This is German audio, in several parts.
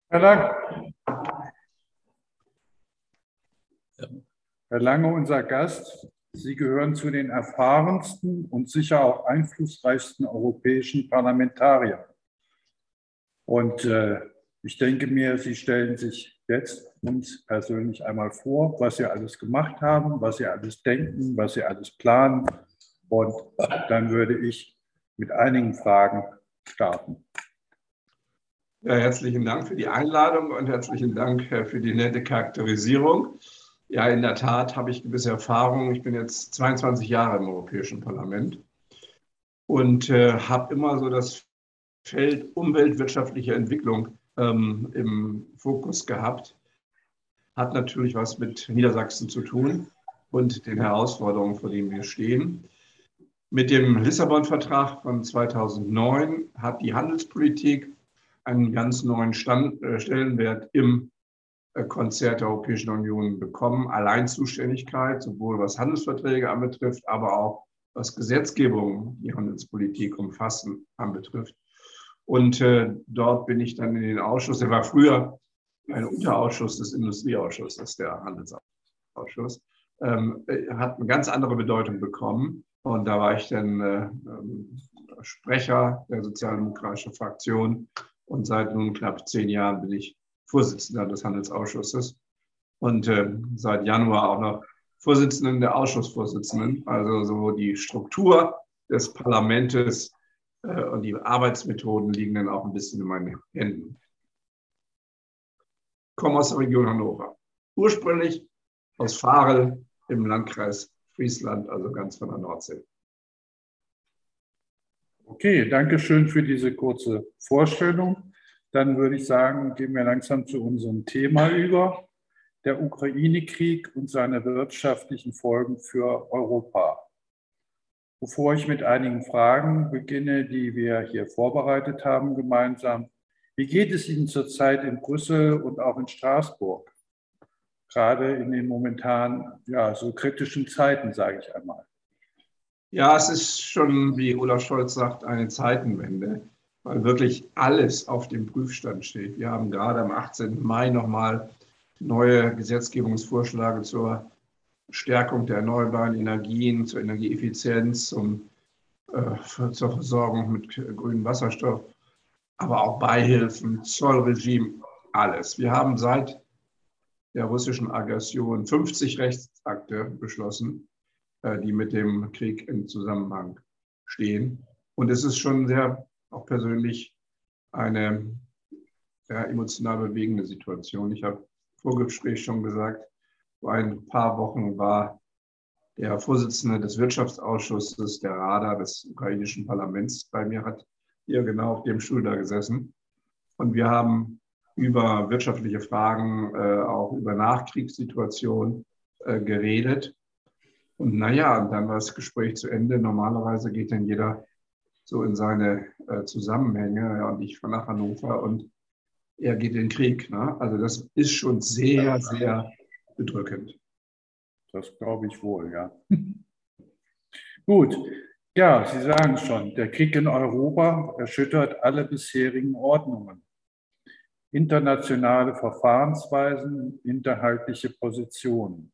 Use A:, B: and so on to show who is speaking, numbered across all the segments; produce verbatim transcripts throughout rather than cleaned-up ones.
A: Herr Lang, Herr Lange, unser Gast, Sie gehören zu den erfahrensten und sicher auch einflussreichsten europäischen Parlamentariern. Und äh, ich denke mir, Sie stellen sich jetzt uns persönlich einmal vor, was Sie alles gemacht haben, was Sie alles denken, was Sie alles planen. Und dann würde ich mit einigen Fragen starten.
B: Ja, herzlichen Dank für die Einladung und herzlichen Dank für die nette Charakterisierung. Ja, in der Tat habe ich gewisse Erfahrungen. Ich bin jetzt zweiundzwanzig Jahre im Europäischen Parlament und äh, habe immer so das Feld umweltwirtschaftliche Entwicklung ähm, im Fokus gehabt. Hat natürlich was mit Niedersachsen zu tun und den Herausforderungen, vor denen wir stehen. Mit dem Lissabon-Vertrag von zweitausendneun hat die Handelspolitik einen ganz neuen Stand, äh, Stellenwert im äh, Konzert der Europäischen Union bekommen. Alleinzuständigkeit, sowohl was Handelsverträge anbetrifft, aber auch was Gesetzgebung, die Handelspolitik umfassen, anbetrifft. Und äh, dort bin ich dann in den Ausschuss, der war früher ein Unterausschuss des Industrieausschusses, der Handelsausschuss, ähm, hat eine ganz andere Bedeutung bekommen. Und da war ich dann äh, Sprecher der sozialdemokratischen Fraktion. Und seit nun knapp zehn Jahren bin ich Vorsitzender des Handelsausschusses und äh, seit Januar auch noch Vorsitzenden der Ausschussvorsitzenden. Also so die Struktur des Parlaments äh, und die Arbeitsmethoden liegen dann auch ein bisschen in meinen Händen. Ich komme aus der Region Hannover. Ursprünglich aus Varel im Landkreis Friesland, also ganz von der Nordsee.
A: Okay, danke schön für diese kurze Vorstellung. Dann würde ich sagen, gehen wir langsam zu unserem Thema über, der Ukraine-Krieg und seine wirtschaftlichen Folgen für Europa. Bevor ich mit einigen Fragen beginne, die wir hier vorbereitet haben gemeinsam, wie geht es Ihnen zurzeit in Brüssel und auch in Straßburg? Gerade in den momentan ja, so kritischen Zeiten, sage ich einmal.
B: Ja, es ist schon, wie Olaf Scholz sagt, eine Zeitenwende, weil wirklich alles auf dem Prüfstand steht. Wir haben gerade am achtzehnten Mai nochmal neue Gesetzgebungsvorschläge zur Stärkung der erneuerbaren Energien, zur Energieeffizienz, zum, äh, zur Versorgung mit grünem Wasserstoff, aber auch Beihilfen, Zollregime, alles. Wir haben seit der russischen Aggression fünfzig Rechtsakte beschlossen, die mit dem Krieg im Zusammenhang stehen. Und es ist schon sehr, auch persönlich, eine sehr emotional bewegende Situation. Ich habe im Vorgespräch schon gesagt, vor ein paar Wochen war der Vorsitzende des Wirtschaftsausschusses, der Rada des ukrainischen Parlaments, bei mir, hat hier genau auf dem Stuhl da gesessen. Und wir haben über wirtschaftliche Fragen, äh, auch über Nachkriegssituationen äh, geredet. Und naja, und dann war das Gespräch zu Ende. Normalerweise geht dann jeder so in seine äh, Zusammenhänge. Ja, und ich fahre nach Hannover und er geht in den Krieg. Ne? Also das ist schon sehr, sehr bedrückend.
A: Das glaube ich wohl, ja. Gut, ja, Sie sagen schon, der Krieg in Europa erschüttert alle bisherigen Ordnungen. Internationale Verfahrensweisen, inhaltliche Positionen.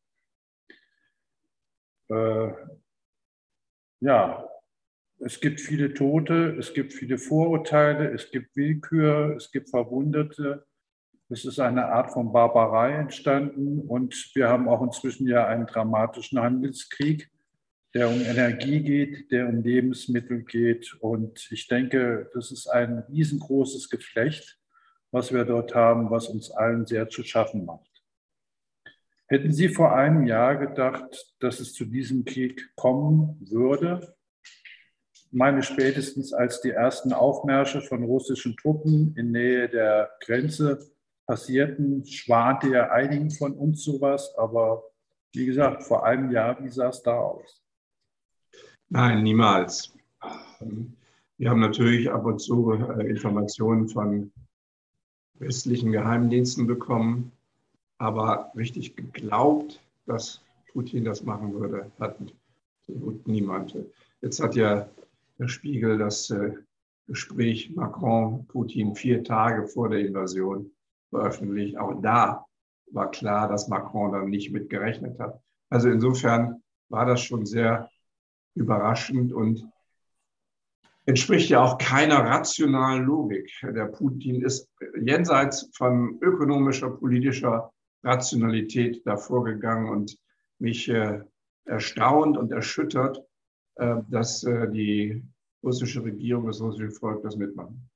A: Äh, ja, es gibt viele Tote, es gibt viele Vorurteile, es gibt Willkür, es gibt Verwundete. Es ist eine Art von Barbarei entstanden und wir haben auch inzwischen ja einen dramatischen Handelskrieg, der um Energie geht, der um Lebensmittel geht. Und ich denke, das ist ein riesengroßes Geflecht, was wir dort haben, was uns allen sehr zu schaffen macht. Hätten Sie vor einem Jahr gedacht, dass es zu diesem Krieg kommen würde? Ich meine, spätestens als die ersten Aufmärsche von russischen Truppen in Nähe der Grenze passierten, schwante ja einigen von uns sowas. Aber wie gesagt, vor einem Jahr, wie sah es da aus?
B: Nein, niemals. Wir haben natürlich ab und zu Informationen von westlichen Geheimdiensten bekommen, aber richtig geglaubt, dass Putin das machen würde, hat so gut niemand. Jetzt hat ja der Spiegel das Gespräch Macron-Putin vier Tage vor der Invasion veröffentlicht. Auch da war klar, dass Macron dann nicht mit gerechnet hat. Also insofern war das schon sehr überraschend und entspricht ja auch keiner rationalen Logik. Der Putin ist jenseits von ökonomischer, politischer Rationalität davor gegangen und mich äh, erstaunt und erschüttert, äh, dass äh, die russische Regierung, das russische Volk das mitmachen.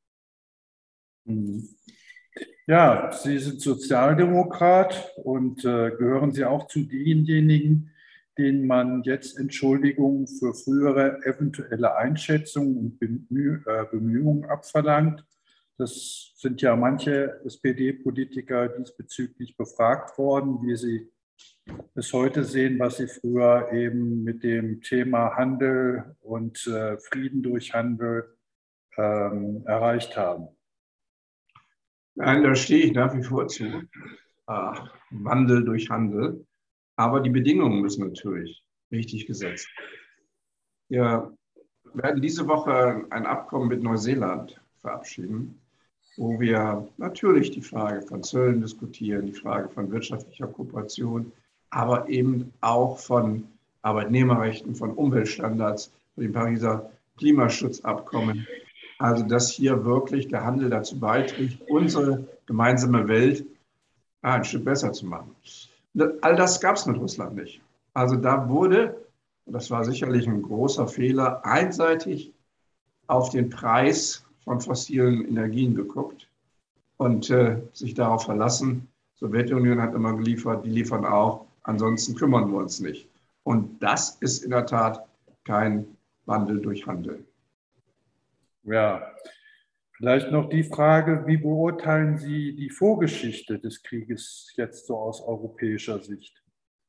A: Ja, Sie sind Sozialdemokrat und äh, gehören Sie auch zu denjenigen, denen man jetzt Entschuldigungen für frühere eventuelle Einschätzungen und Bemüh äh, Bemühungen abverlangt. Das sind ja manche S P D-Politiker diesbezüglich befragt worden, wie sie es heute sehen, was sie früher eben mit dem Thema Handel und äh, Frieden durch Handel ähm, erreicht haben.
B: Nein, da stehe ich nach wie vor zu. Ah, Wandel durch Handel. Aber die Bedingungen müssen natürlich richtig gesetzt werden. Wir werden diese Woche ein Abkommen mit Neuseeland verabschieden, wo wir natürlich die Frage von Zöllen diskutieren, die Frage von wirtschaftlicher Kooperation, aber eben auch von Arbeitnehmerrechten, von Umweltstandards, von dem Pariser Klimaschutzabkommen. Also dass hier wirklich der Handel dazu beiträgt, unsere gemeinsame Welt ein Stück besser zu machen. All das gab es mit Russland nicht. Also da wurde, und das war sicherlich ein großer Fehler, einseitig auf den Preis von fossilen Energien geguckt und äh, sich darauf verlassen. Die Sowjetunion hat immer geliefert, die liefern auch, ansonsten kümmern wir uns nicht. Und das ist in der Tat kein Wandel durch Handel.
A: Ja, vielleicht noch die Frage, wie beurteilen Sie die Vorgeschichte des Krieges jetzt so aus europäischer Sicht?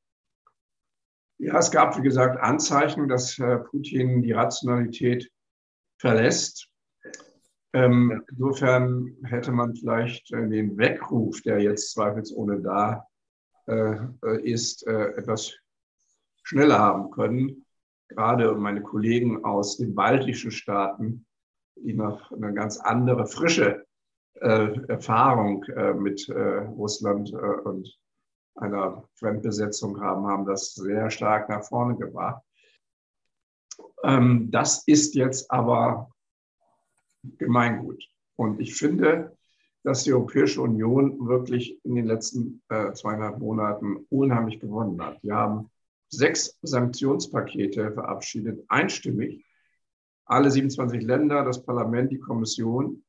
B: Ja, es gab, wie gesagt, Anzeichen, dass äh, Putin die Rationalität verlässt. Ähm, insofern hätte man vielleicht äh, den Weckruf, der jetzt zweifelsohne da äh, ist, äh, etwas schneller haben können. Gerade meine Kollegen aus den baltischen Staaten, die noch eine ganz andere, frische äh, Erfahrung äh, mit äh, Russland äh, und einer Fremdbesetzung haben, haben das sehr stark nach vorne gebracht. Ähm, das ist jetzt aber Gemeingut. Und ich finde, dass die Europäische Union wirklich in den letzten äh, zweieinhalb Monaten unheimlich gewonnen hat. Wir haben sechs Sanktionspakete verabschiedet, einstimmig. Alle siebenundzwanzig Länder, das Parlament, die Kommission,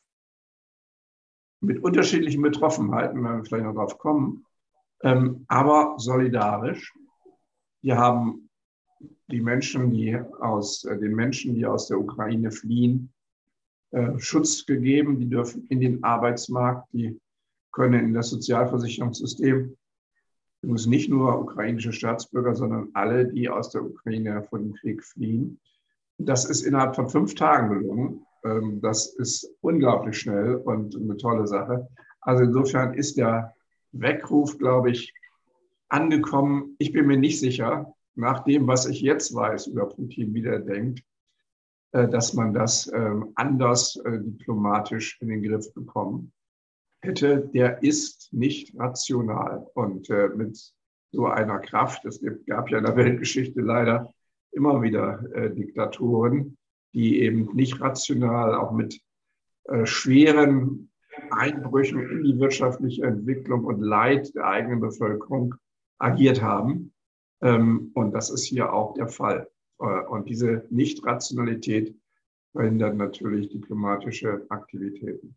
B: mit unterschiedlichen Betroffenheiten, werden wir vielleicht noch drauf kommen, ähm, aber solidarisch. Wir haben die Menschen, die aus, äh, den Menschen, die aus der Ukraine fliehen, äh, Schutz gegeben. Die dürfen in den Arbeitsmarkt, die können in das Sozialversicherungssystem. Übrigens nicht nur ukrainische Staatsbürger, sondern alle, die aus der Ukraine vor dem Krieg fliehen. Das ist innerhalb von fünf Tagen gelungen. Ähm, das ist unglaublich schnell und eine tolle Sache. Also insofern ist der Weckruf, glaube ich, angekommen. Ich bin mir nicht sicher, nach dem, was ich jetzt weiß über Putin, wie der denkt, dass man das anders diplomatisch in den Griff bekommen hätte. Der ist nicht rational und mit so einer Kraft, es gab ja in der Weltgeschichte leider immer wieder Diktatoren, die eben nicht rational, auch mit schweren Einbrüchen in die wirtschaftliche Entwicklung und Leid der eigenen Bevölkerung agiert haben. Und das ist hier auch der Fall. Und diese Nicht-Rationalität verhindert natürlich diplomatische Aktivitäten.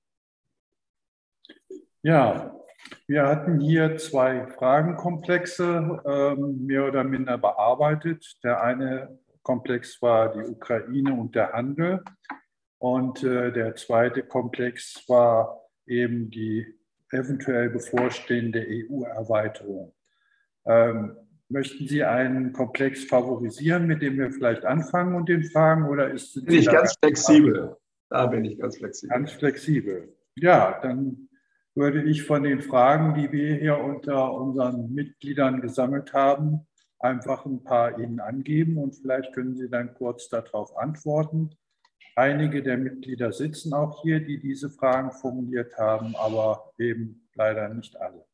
A: Ja, wir hatten hier zwei Fragenkomplexe ähm, mehr oder minder bearbeitet. Der eine Komplex war die Ukraine und der Handel. Und äh, der zweite Komplex war eben die eventuell bevorstehende E U-Erweiterung. Ähm, möchten Sie einen Komplex favorisieren, mit dem wir vielleicht anfangen und den fragen? Oder ist
B: bin ich ganz flexibel. Da bin ich ganz flexibel.
A: Ganz flexibel. Ja, dann würde ich von den Fragen, die wir hier unter unseren Mitgliedern gesammelt haben, einfach ein paar Ihnen angeben und vielleicht können Sie dann kurz darauf antworten. Einige der Mitglieder sitzen auch hier, die diese Fragen formuliert haben, aber eben leider nicht alle.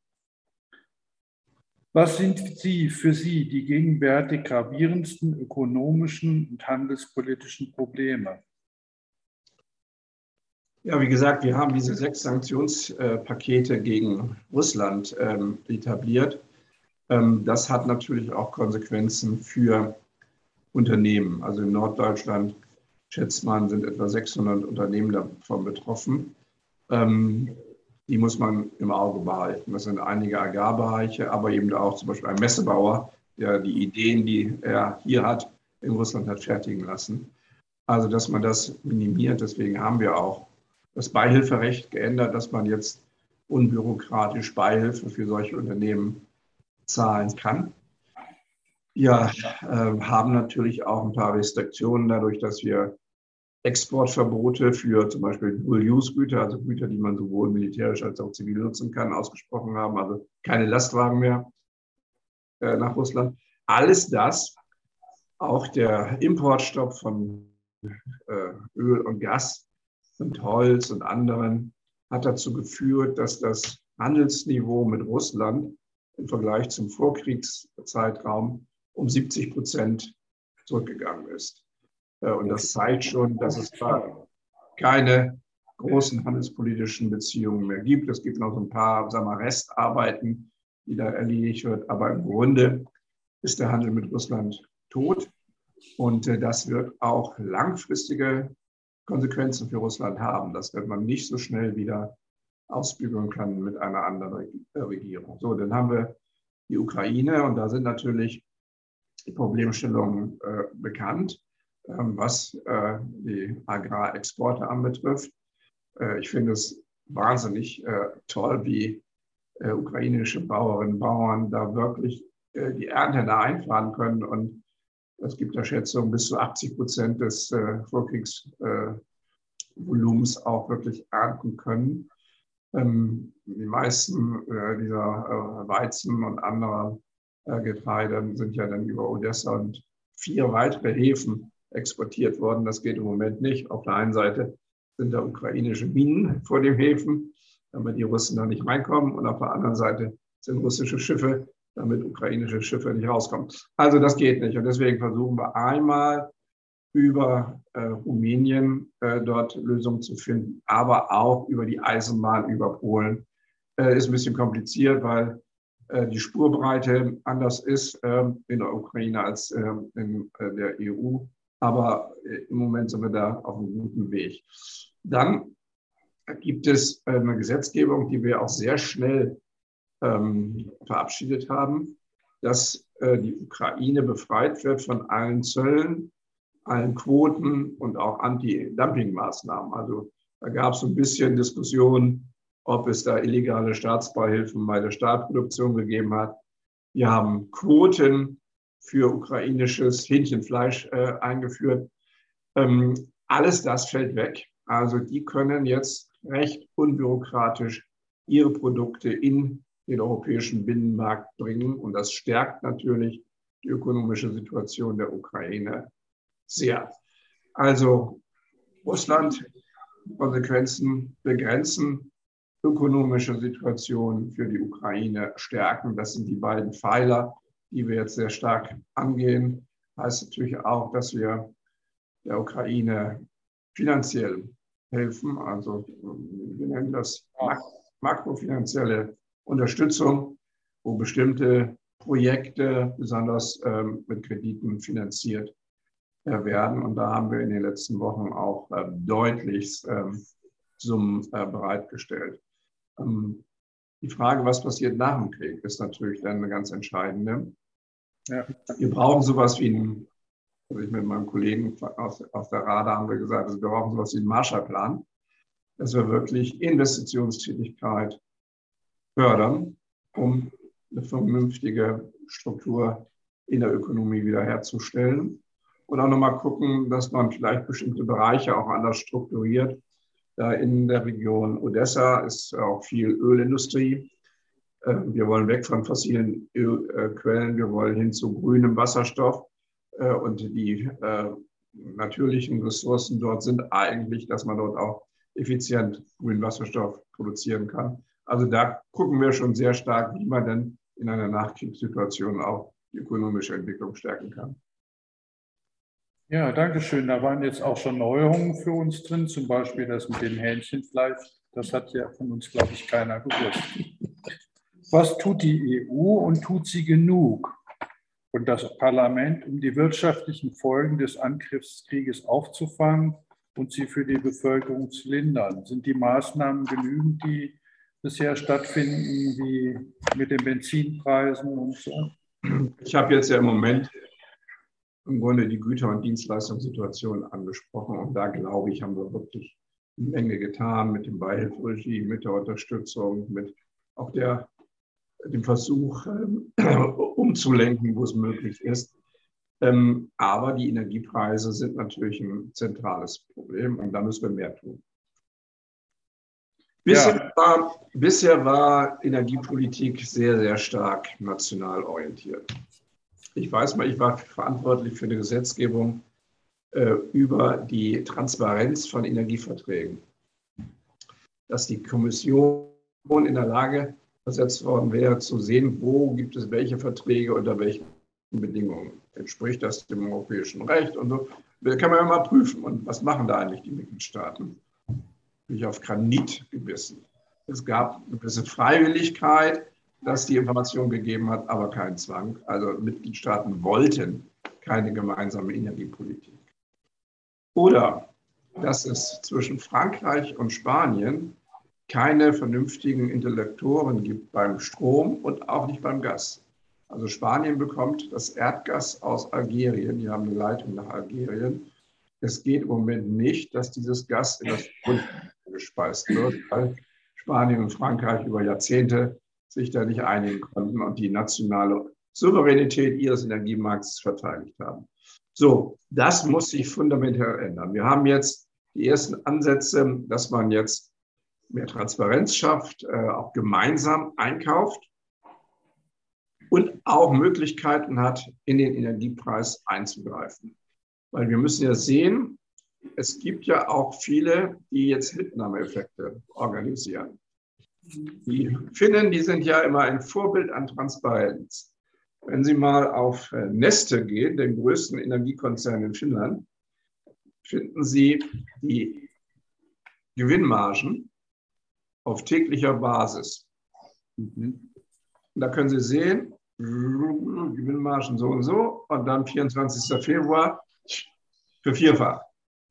A: Was sind Sie, für Sie die gegenwärtig gravierendsten ökonomischen und handelspolitischen Probleme?
B: Ja, wie gesagt, wir haben diese sechs Sanktionspakete gegen Russland ähm, etabliert. Ähm, das hat natürlich auch Konsequenzen für Unternehmen. Also in Norddeutschland, schätzt man, sind etwa sechshundert Unternehmen davon betroffen. Ähm, die muss man im Auge behalten. Das sind einige Agrarbereiche, aber eben auch zum Beispiel ein Messebauer, der die Ideen, die er hier hat, in Russland hat fertigen lassen. Also, dass man das minimiert. Deswegen haben wir auch das Beihilferecht geändert, dass man jetzt unbürokratisch Beihilfe für solche Unternehmen zahlen kann. Wir äh, haben natürlich auch ein paar Restriktionen dadurch, dass wir Exportverbote für zum Beispiel Dual-Use-Güter, also Güter, die man sowohl militärisch als auch zivil nutzen kann, ausgesprochen haben. Also keine Lastwagen mehr äh, nach Russland. Alles das, auch der Importstopp von äh, Öl und Gas und Holz und anderen, hat dazu geführt, dass das Handelsniveau mit Russland im Vergleich zum Vorkriegszeitraum um siebzig Prozent zurückgegangen ist. Und das zeigt schon, dass es da keine großen handelspolitischen Beziehungen mehr gibt. Es gibt noch so ein paar, sagen wir, Restarbeiten, die da erledigt wird. Aber im Grunde ist der Handel mit Russland tot. Und das wird auch langfristige Konsequenzen für Russland haben. Das wird man nicht so schnell wieder ausbügeln können mit einer anderen Regierung. So, dann haben wir die Ukraine und da sind natürlich die Problemstellungen äh, bekannt, äh, was äh, die Agrarexporte anbetrifft. Äh, ich finde es wahnsinnig äh, toll, wie äh, ukrainische Bauerinnen und Bauern da wirklich äh, die Ernte da einfahren können. Und es gibt da Schätzungen, bis zu achtzig Prozent des äh, Vorkriegsvolumens äh, auch wirklich ernten können. Ähm, die meisten äh, dieser äh, Weizen und anderer äh, Getreide sind ja dann über Odessa und vier weitere Häfen exportiert worden. Das geht im Moment nicht. Auf der einen Seite sind da ukrainische Minen vor den Häfen, damit die Russen da nicht reinkommen. Und auf der anderen Seite sind russische Schiffe, damit ukrainische Schiffe nicht rauskommen. Also das geht nicht. Und deswegen versuchen wir einmal über äh, Rumänien äh, dort Lösungen zu finden, aber auch über die Eisenbahn über Polen. Äh, ist ein bisschen kompliziert, weil äh, die Spurbreite anders ist äh, in der Ukraine als äh, in äh, der E U. Aber äh, im Moment sind wir da auf einem guten Weg. Dann gibt es äh, eine Gesetzgebung, die wir auch sehr schnell ähm, verabschiedet haben, dass äh, die Ukraine befreit wird von allen Zöllen, allen Quoten und auch Anti-Dumping-Maßnahmen. Also da gab es ein bisschen Diskussion, ob es da illegale Staatsbeihilfen bei der Stahlproduktion gegeben hat. Wir haben Quoten für ukrainisches Hähnchenfleisch äh, eingeführt. Ähm, alles das fällt weg. Also die können jetzt recht unbürokratisch ihre Produkte in den europäischen Binnenmarkt bringen. Und das stärkt natürlich die ökonomische Situation der Ukraine sehr. Also Russland, Konsequenzen begrenzen, ökonomische Situation für die Ukraine stärken. Das sind die beiden Pfeiler, die wir jetzt sehr stark angehen. Heißt natürlich auch, dass wir der Ukraine finanziell helfen. Also wir nennen das mak makrofinanzielle Unterstützung, wo bestimmte Projekte besonders ähm, mit Krediten finanziert werden. Und da haben wir in den letzten Wochen auch äh, deutlich ähm, Summen äh, bereitgestellt. Ähm, die Frage, was passiert nach dem Krieg, ist natürlich dann eine ganz entscheidende. Ja. Wir brauchen sowas wie ein, also ich mit meinem Kollegen aus, aus der Rada haben wir gesagt, also wir brauchen sowas wie einen Marshallplan, dass wir wirklich Investitionstätigkeit fördern, um eine vernünftige Struktur in der Ökonomie wiederherzustellen. Und auch nochmal gucken, dass man vielleicht bestimmte Bereiche auch anders strukturiert. Da in der Region Odessa ist auch viel Ölindustrie. Wir wollen weg von fossilen Ölquellen, wir wollen hin zu grünem Wasserstoff. Und die natürlichen Ressourcen dort sind eigentlich, dass man dort auch effizient grünen Wasserstoff produzieren kann. Also da gucken wir schon sehr stark, wie man denn in einer Nachkriegssituation auch die ökonomische Entwicklung stärken kann.
A: Ja, danke schön. Da waren jetzt auch schon Neuerungen für uns drin, zum Beispiel das mit dem Hähnchenfleisch. Das hat ja von uns, glaube ich, keiner gewusst. Was tut die E U und tut sie genug? Und das Parlament, um die wirtschaftlichen Folgen des Angriffskrieges aufzufangen und sie für die Bevölkerung zu lindern? Sind die Maßnahmen genügend, die bisher stattfinden, wie mit den Benzinpreisen und so?
B: Ich habe jetzt ja im Moment im Grunde die Güter- und Dienstleistungssituation angesprochen. Und da, glaube ich, haben wir wirklich eine Menge getan mit dem Beihilferegime, mit der Unterstützung, mit auch der, dem Versuch, ähm, umzulenken, wo es möglich ist. Ähm, aber die Energiepreise sind natürlich ein zentrales Problem und da müssen wir mehr tun. Bisher, ja. war, bisher war Energiepolitik sehr, sehr stark national orientiert. Ich weiß mal, ich war verantwortlich für die Gesetzgebung äh, über die Transparenz von Energieverträgen. Dass die Kommission in der Lage versetzt worden wäre, zu sehen, wo gibt es welche Verträge, unter welchen Bedingungen. Entspricht das dem europäischen Recht und so. Das kann man ja mal prüfen. Und was machen da eigentlich die Mitgliedstaaten? Bin ich auf Granit gebissen. Es gab eine gewisse Freiwilligkeit, dass die Information gegeben hat, aber keinen Zwang. Also Mitgliedstaaten wollten keine gemeinsame Energiepolitik. Oder dass es zwischen Frankreich und Spanien keine vernünftigen Intellektoren gibt beim Strom und auch nicht beim Gas. Also Spanien bekommt das Erdgas aus Algerien, die haben eine Leitung nach Algerien. Es geht im Moment nicht, dass dieses Gas in das Grundwasser gespeist wird, weil Spanien und Frankreich über Jahrzehnte sich da nicht einigen konnten und die nationale Souveränität ihres Energiemarkts verteidigt haben. So, das muss sich fundamental ändern. Wir haben jetzt die ersten Ansätze, dass man jetzt mehr Transparenz schafft, äh, auch gemeinsam einkauft und auch Möglichkeiten hat, in den Energiepreis einzugreifen. Weil wir müssen ja sehen, es gibt ja auch viele, die jetzt Mitnahmeeffekte organisieren. Die Finnen, die sind ja immer ein Vorbild an Transparenz. Wenn Sie mal auf Neste gehen, den größten Energiekonzern in Finnland, finden Sie die Gewinnmargen auf täglicher Basis. Und da können Sie sehen, Gewinnmargen so und so und dann vierundzwanzigsten Februar vervierfacht.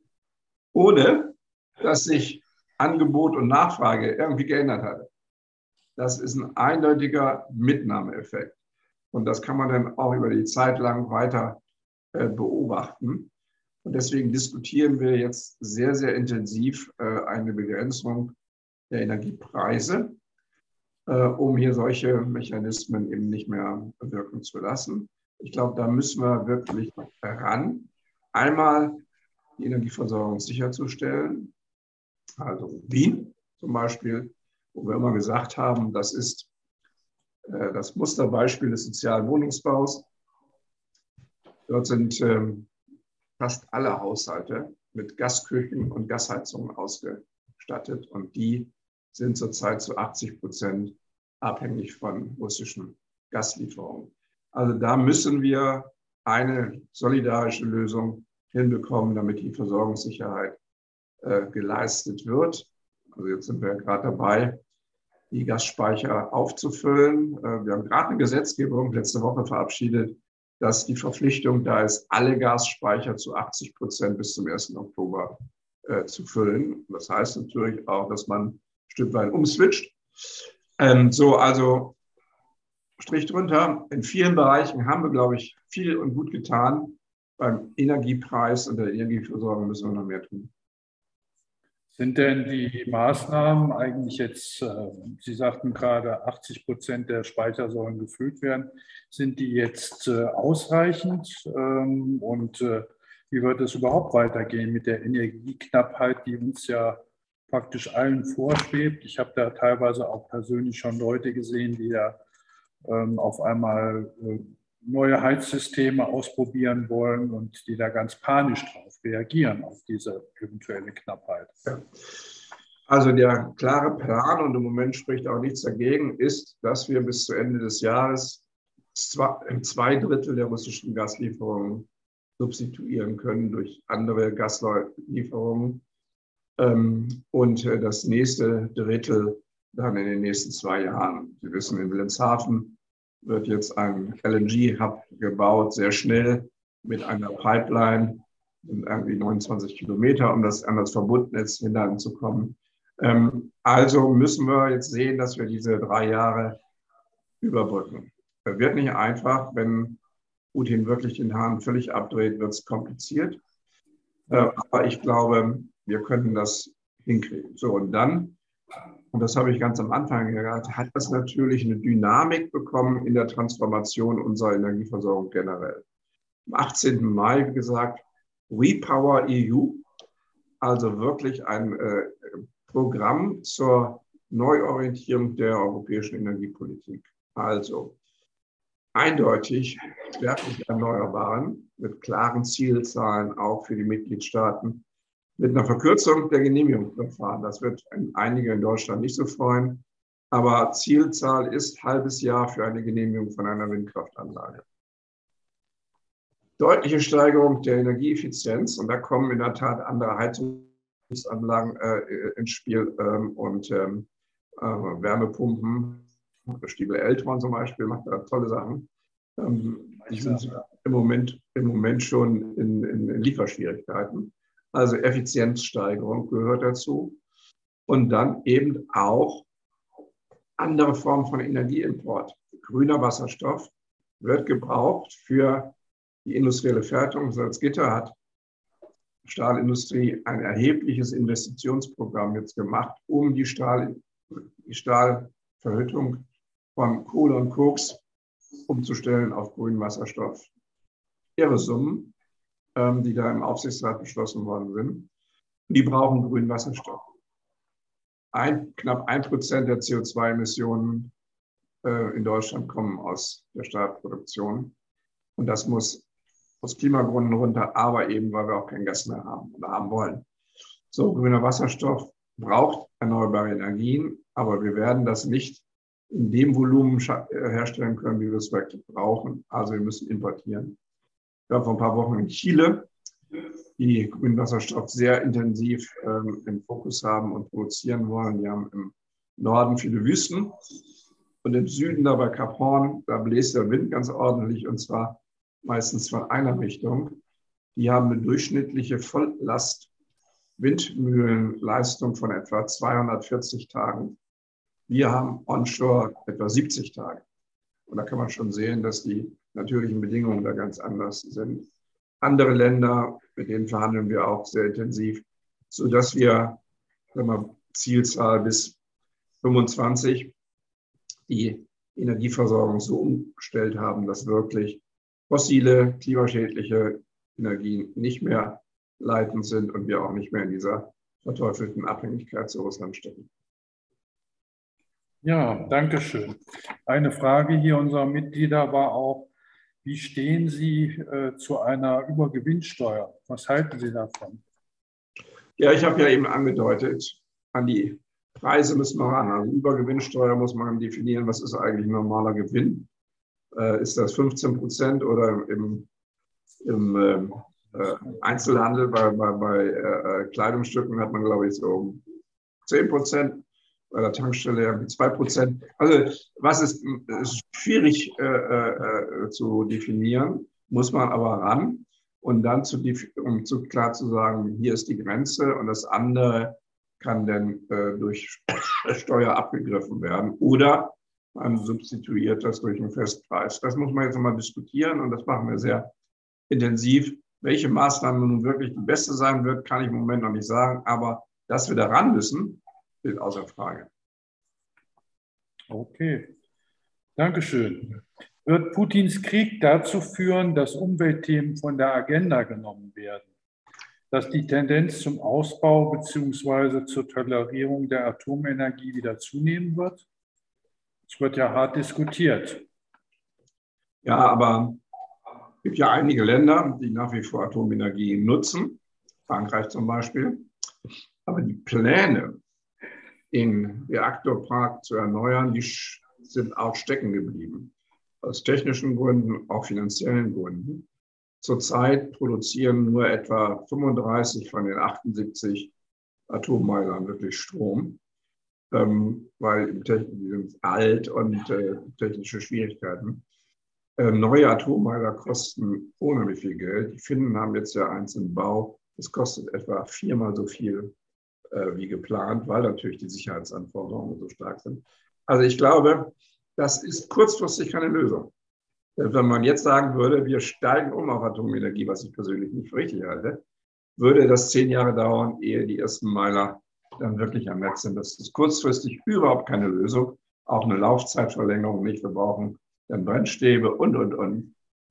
B: Ohne, dass sich Angebot und Nachfrage irgendwie geändert hat. Das ist ein eindeutiger Mitnahmeeffekt. Und das kann man dann auch über die Zeit lang weiter äh, beobachten. Und deswegen diskutieren wir jetzt sehr, sehr intensiv äh, eine Begrenzung der Energiepreise, äh, um hier solche Mechanismen eben nicht mehr wirken zu lassen. Ich glaube, da müssen wir wirklich ran. Einmal die Energieversorgung sicherzustellen, also Wien zum Beispiel, wo wir immer gesagt haben, das ist äh, das Musterbeispiel des sozialen Wohnungsbaus. Dort sind ähm, fast alle Haushalte mit Gasküchen und Gasheizungen ausgestattet und die sind zurzeit zu achtzig Prozent abhängig von russischen Gaslieferungen. Also da müssen wir eine solidarische Lösung hinbekommen, damit die Versorgungssicherheit äh, geleistet wird. Also jetzt sind wir gerade dabei, die Gasspeicher aufzufüllen. Äh, wir haben gerade eine Gesetzgebung letzte Woche verabschiedet, dass die Verpflichtung da ist, alle Gasspeicher zu achtzig Prozent bis zum ersten Oktober äh, zu füllen. Das heißt natürlich auch, dass man ein Stück weit umswitcht. Ähm, so, also Strich drunter. In vielen Bereichen haben wir, glaube ich, viel und gut getan. Beim Energiepreis und der Energieversorgung müssen wir noch mehr tun.
A: Sind denn die Maßnahmen eigentlich jetzt, äh, Sie sagten gerade, achtzig Prozent der Speicher sollen gefüllt werden, sind die jetzt äh, ausreichend? Ähm, und äh, wie wird es überhaupt weitergehen mit der Energieknappheit, die uns ja praktisch allen vorschwebt? Ich habe da teilweise auch persönlich schon Leute gesehen, die da ähm, auf einmal äh, neue Heizsysteme ausprobieren wollen und die da ganz panisch drauf reagieren, auf diese eventuelle Knappheit.
B: Ja. Also der klare Plan, und im Moment spricht auch nichts dagegen, ist, dass wir bis zu Ende des Jahres zwei, zwei Drittel der russischen Gaslieferungen substituieren können durch andere Gaslieferungen. Ähm, und das nächste Drittel dann in den nächsten zwei Jahren. Sie wissen, in Wilhelmshaven wird jetzt ein L N G-Hub gebaut, sehr schnell mit einer Pipeline, irgendwie neunundzwanzig Kilometer, um das an das Verbundnetz hineinzukommen. Ähm, also müssen wir jetzt sehen, dass wir diese drei Jahre überbrücken. Das wird nicht einfach, wenn Putin wirklich den Hahn völlig abdreht, wird es kompliziert. Äh, aber ich glaube, wir können das hinkriegen. So, und dann, und das habe ich ganz am Anfang gesagt, hat das natürlich eine Dynamik bekommen in der Transformation unserer Energieversorgung generell. Am achtzehnten Mai, wie gesagt, Repower E U, also wirklich ein äh, Programm zur Neuorientierung der europäischen Energiepolitik. Also eindeutig Stärkung der Erneuerbaren mit klaren Zielzahlen auch für die Mitgliedstaaten, mit einer Verkürzung der Genehmigungsverfahren. Das wird einige in Deutschland nicht so freuen, aber Zielzahl ist halbes Jahr für eine Genehmigung von einer Windkraftanlage. Deutliche Steigerung der Energieeffizienz, und da kommen in der Tat andere Heizungsanlagen äh, ins Spiel ähm, und ähm, äh, Wärmepumpen. Stiebel Eltron zum Beispiel macht da tolle Sachen. Ähm, die sind im Moment, im Moment schon in, in, in Lieferschwierigkeiten. Also Effizienzsteigerung gehört dazu. Und dann eben auch andere Formen von Energieimport. Grüner Wasserstoff wird gebraucht für die industrielle Fertigung. Salzgitter hat Stahlindustrie ein erhebliches Investitionsprogramm jetzt gemacht, um die, Stahl, die Stahlverhüttung von Kohle und Koks umzustellen auf grünen Wasserstoff. Irre Summen, ähm, die da im Aufsichtsrat beschlossen worden sind. Die brauchen grünen Wasserstoff. Ein, knapp ein Prozent der C O zwei Emissionen äh, in Deutschland kommen aus der Stahlproduktion. Und das muss aus Klimagründen runter, aber eben, weil wir auch kein Gas mehr haben oder haben wollen. So, grüner Wasserstoff braucht erneuerbare Energien, aber wir werden das nicht in dem Volumen herstellen können, wie wir es wirklich brauchen. Also wir müssen importieren. Ich war vor ein paar Wochen in Chile, die grünen Wasserstoff sehr intensiv ähm, im Fokus haben und produzieren wollen. Die haben im Norden viele Wüsten und im Süden, da bei Kap Horn, da bläst der Wind ganz ordentlich, und zwar meistens von einer Richtung. Die haben eine durchschnittliche Volllast Windmühlenleistung von etwa zweihundertvierzig Tagen. Wir haben onshore etwa siebzig Tage. Und da kann man schon sehen, dass die natürlichen Bedingungen da ganz anders sind. Andere Länder, mit denen verhandeln wir auch sehr intensiv, sodass wir, sagen wir, Zielzahl bis fünfundzwanzig die Energieversorgung so umgestellt haben, dass wirklich fossile, klimaschädliche Energien nicht mehr leitend sind und wir auch nicht mehr in dieser verteufelten Abhängigkeit zu Russland stecken.
A: Ja, danke schön. Eine Frage hier unserer Mitglieder war auch, wie stehen Sie äh, zu einer Übergewinnsteuer? Was halten Sie davon?
B: Ja, ich habe ja eben angedeutet, an die Preise müssen wir ran. Also Übergewinnsteuer muss man definieren, was ist eigentlich ein normaler Gewinn? Äh, ist das fünfzehn Prozent oder im, im äh, Einzelhandel bei, bei, bei äh, Kleidungsstücken hat man, glaube ich, so zehn Prozent, bei der Tankstelle irgendwie zwei Prozent. Also was ist, ist schwierig äh, äh, zu definieren, muss man aber ran und dann zu, um zu klar zu sagen, hier ist die Grenze und das andere kann dann äh, durch Steuer abgegriffen werden oder man substituiert das durch einen Festpreis. Das muss man jetzt nochmal diskutieren und das machen wir sehr intensiv. Welche Maßnahme nun wirklich die beste sein wird, kann ich im Moment noch nicht sagen, aber dass wir da ran müssen, steht außer Frage.
A: Okay, Dankeschön. Wird Putins Krieg dazu führen, dass Umweltthemen von der Agenda genommen werden? Dass die Tendenz zum Ausbau bzw. zur Tolerierung der Atomenergie wieder zunehmen wird? Es wird ja hart diskutiert.
B: Ja, aber es gibt ja einige Länder, die nach wie vor Atomenergie nutzen, Frankreich zum Beispiel. Aber die Pläne, in Reaktorpark zu erneuern, die sind auch stecken geblieben. Aus technischen Gründen, auch finanziellen Gründen. Zurzeit produzieren nur etwa fünfunddreißig von den achtundsiebzig Atommeilern wirklich Strom, ähm, weil die sind alt und äh, technische Schwierigkeiten. Äh, neue Atommeiler kosten unheimlich viel Geld. Die Finnen haben jetzt ja eins im Bau. Das kostet etwa viermal so viel äh, wie geplant, weil natürlich die Sicherheitsanforderungen so stark sind. Also ich glaube, das ist kurzfristig keine Lösung. Wenn man jetzt sagen würde, wir steigen um auf Atomenergie, was ich persönlich nicht für richtig halte, würde das zehn Jahre dauern, ehe die ersten Meiler dann wirklich am Netz sind. Das ist kurzfristig überhaupt keine Lösung. Auch eine Laufzeitverlängerung nicht. Wir brauchen dann Brennstäbe und, und, und.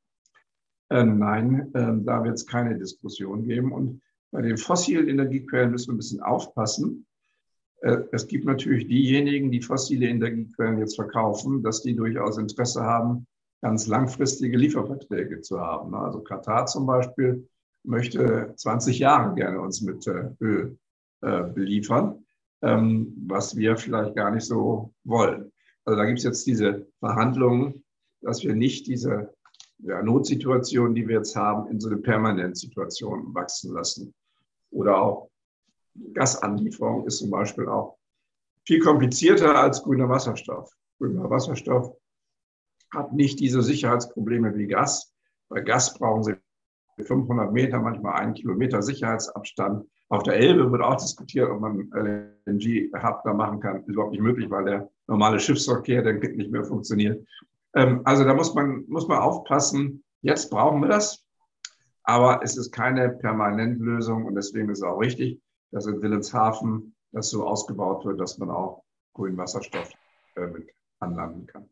B: Äh, nein, äh, da wird es keine Diskussion geben. Und bei den fossilen Energiequellen müssen wir ein bisschen aufpassen. Äh, es gibt natürlich diejenigen, die fossile Energiequellen jetzt verkaufen, dass die durchaus Interesse haben, ganz langfristige Lieferverträge zu haben. Also Katar zum Beispiel möchte zwanzig Jahre gerne uns mit äh, Öl äh, beliefern, ähm, was wir vielleicht gar nicht so wollen. Also da gibt es jetzt diese Verhandlungen, dass wir nicht diese ja, Notsituation, die wir jetzt haben, in so eine Permanentsituation wachsen lassen. Oder auch Gasanlieferung ist zum Beispiel auch viel komplizierter als grüner Wasserstoff. Grüner Wasserstoff hat nicht diese Sicherheitsprobleme wie Gas. Bei Gas brauchen Sie fünfhundert Meter, manchmal einen Kilometer Sicherheitsabstand. Auf der Elbe wird auch diskutiert, ob man L N G-Hub da machen kann. Ist überhaupt nicht möglich, weil der normale Schiffsverkehr, der nicht mehr funktioniert. Ähm, also da muss man, muss man aufpassen. Jetzt brauchen wir das, aber es ist keine Permanentlösung und deswegen ist es auch richtig, dass in Wilhelmshaven das so ausgebaut wird, dass man auch grünen Wasserstoff äh, mit anlanden kann.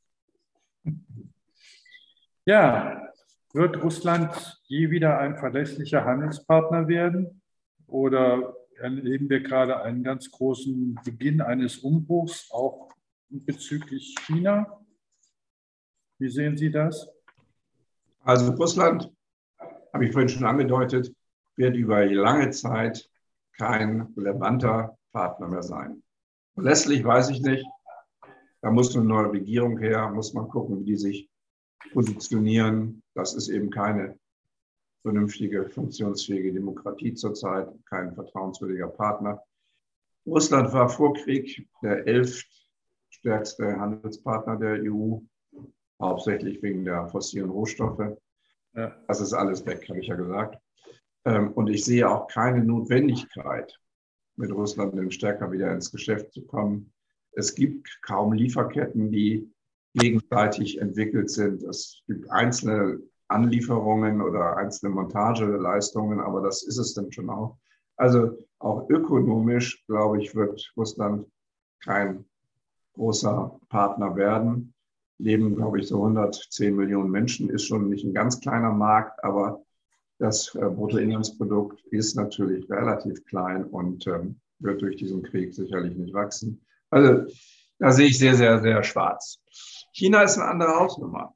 A: Ja, wird Russland je wieder ein verlässlicher Handelspartner werden? Oder erleben wir gerade einen ganz großen Beginn eines Umbruchs, auch bezüglich China? Wie sehen Sie das?
B: Also Russland, habe ich vorhin schon angedeutet, wird über lange Zeit kein relevanter Partner mehr sein. Verlässlich weiß ich nicht. Da muss eine neue Regierung her, muss man gucken, wie die sich positionieren. Das ist eben keine vernünftige, funktionsfähige Demokratie zurzeit, kein vertrauenswürdiger Partner. Russland war vor Krieg der elftstärkste Handelspartner der E U, hauptsächlich wegen der fossilen Rohstoffe. Ja. Das ist alles weg, habe ich ja gesagt. Und ich sehe auch keine Notwendigkeit, mit Russland stärker wieder ins Geschäft zu kommen. Es gibt kaum Lieferketten, die gegenseitig entwickelt sind. Es gibt einzelne Anlieferungen oder einzelne Montageleistungen, aber das ist es dann schon auch. Also auch ökonomisch, glaube ich, wird Russland kein großer Partner werden. Leben, glaube ich, so hundertzehn Millionen Menschen, ist schon nicht ein ganz kleiner Markt, aber das Bruttoinlandsprodukt ist natürlich relativ klein und ähm, wird durch diesen Krieg sicherlich nicht wachsen. Also da sehe ich sehr, sehr, sehr schwarz. China ist eine andere Hausnummer.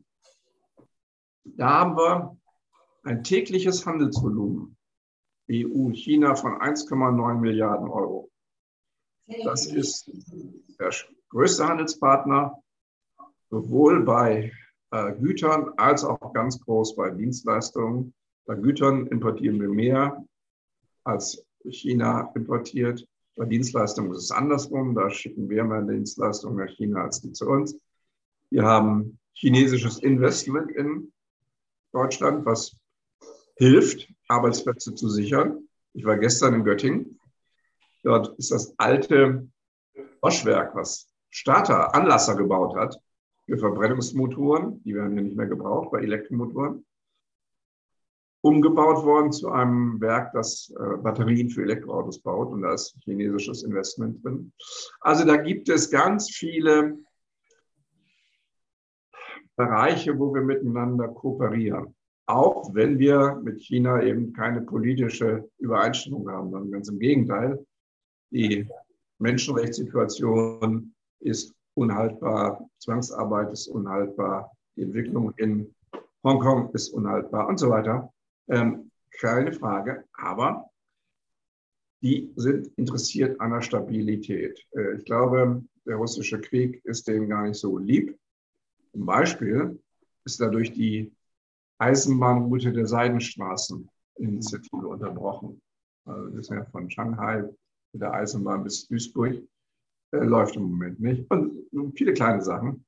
B: Da haben wir ein tägliches Handelsvolumen, E U-China, von eins Komma neun Milliarden Euro. Das ist der größte Handelspartner, sowohl bei äh, Gütern als auch ganz groß bei Dienstleistungen. Bei Gütern importieren wir mehr, als China importiert. Bei Dienstleistungen ist es andersrum. Da schicken wir mehr Dienstleistungen nach China als die zu uns. Wir haben chinesisches Investment in Deutschland, was hilft, Arbeitsplätze zu sichern. Ich war gestern in Göttingen. Dort ist das alte Bosch-Werk, was Stata, Anlasser gebaut hat für Verbrennungsmotoren, die werden ja nicht mehr gebraucht bei Elektromotoren, umgebaut worden zu einem Werk, das äh, Batterien für Elektroautos baut, und da ist chinesisches Investment drin. Also da gibt es ganz viele Bereiche, wo wir miteinander kooperieren. Auch wenn wir mit China eben keine politische Übereinstimmung haben, sondern ganz im Gegenteil. Die Menschenrechtssituation ist unhaltbar, Zwangsarbeit ist unhaltbar, die Entwicklung in Hongkong ist unhaltbar und so weiter. Ähm, keine Frage, aber die sind interessiert an der Stabilität. Ich glaube, der russische Krieg ist denen gar nicht so lieb. Zum Beispiel ist dadurch die Eisenbahnroute der Seidenstraßeninitiative unterbrochen. Also das ist ja von Shanghai mit der Eisenbahn bis Duisburg. Äh, läuft im Moment nicht. Und viele kleine Sachen.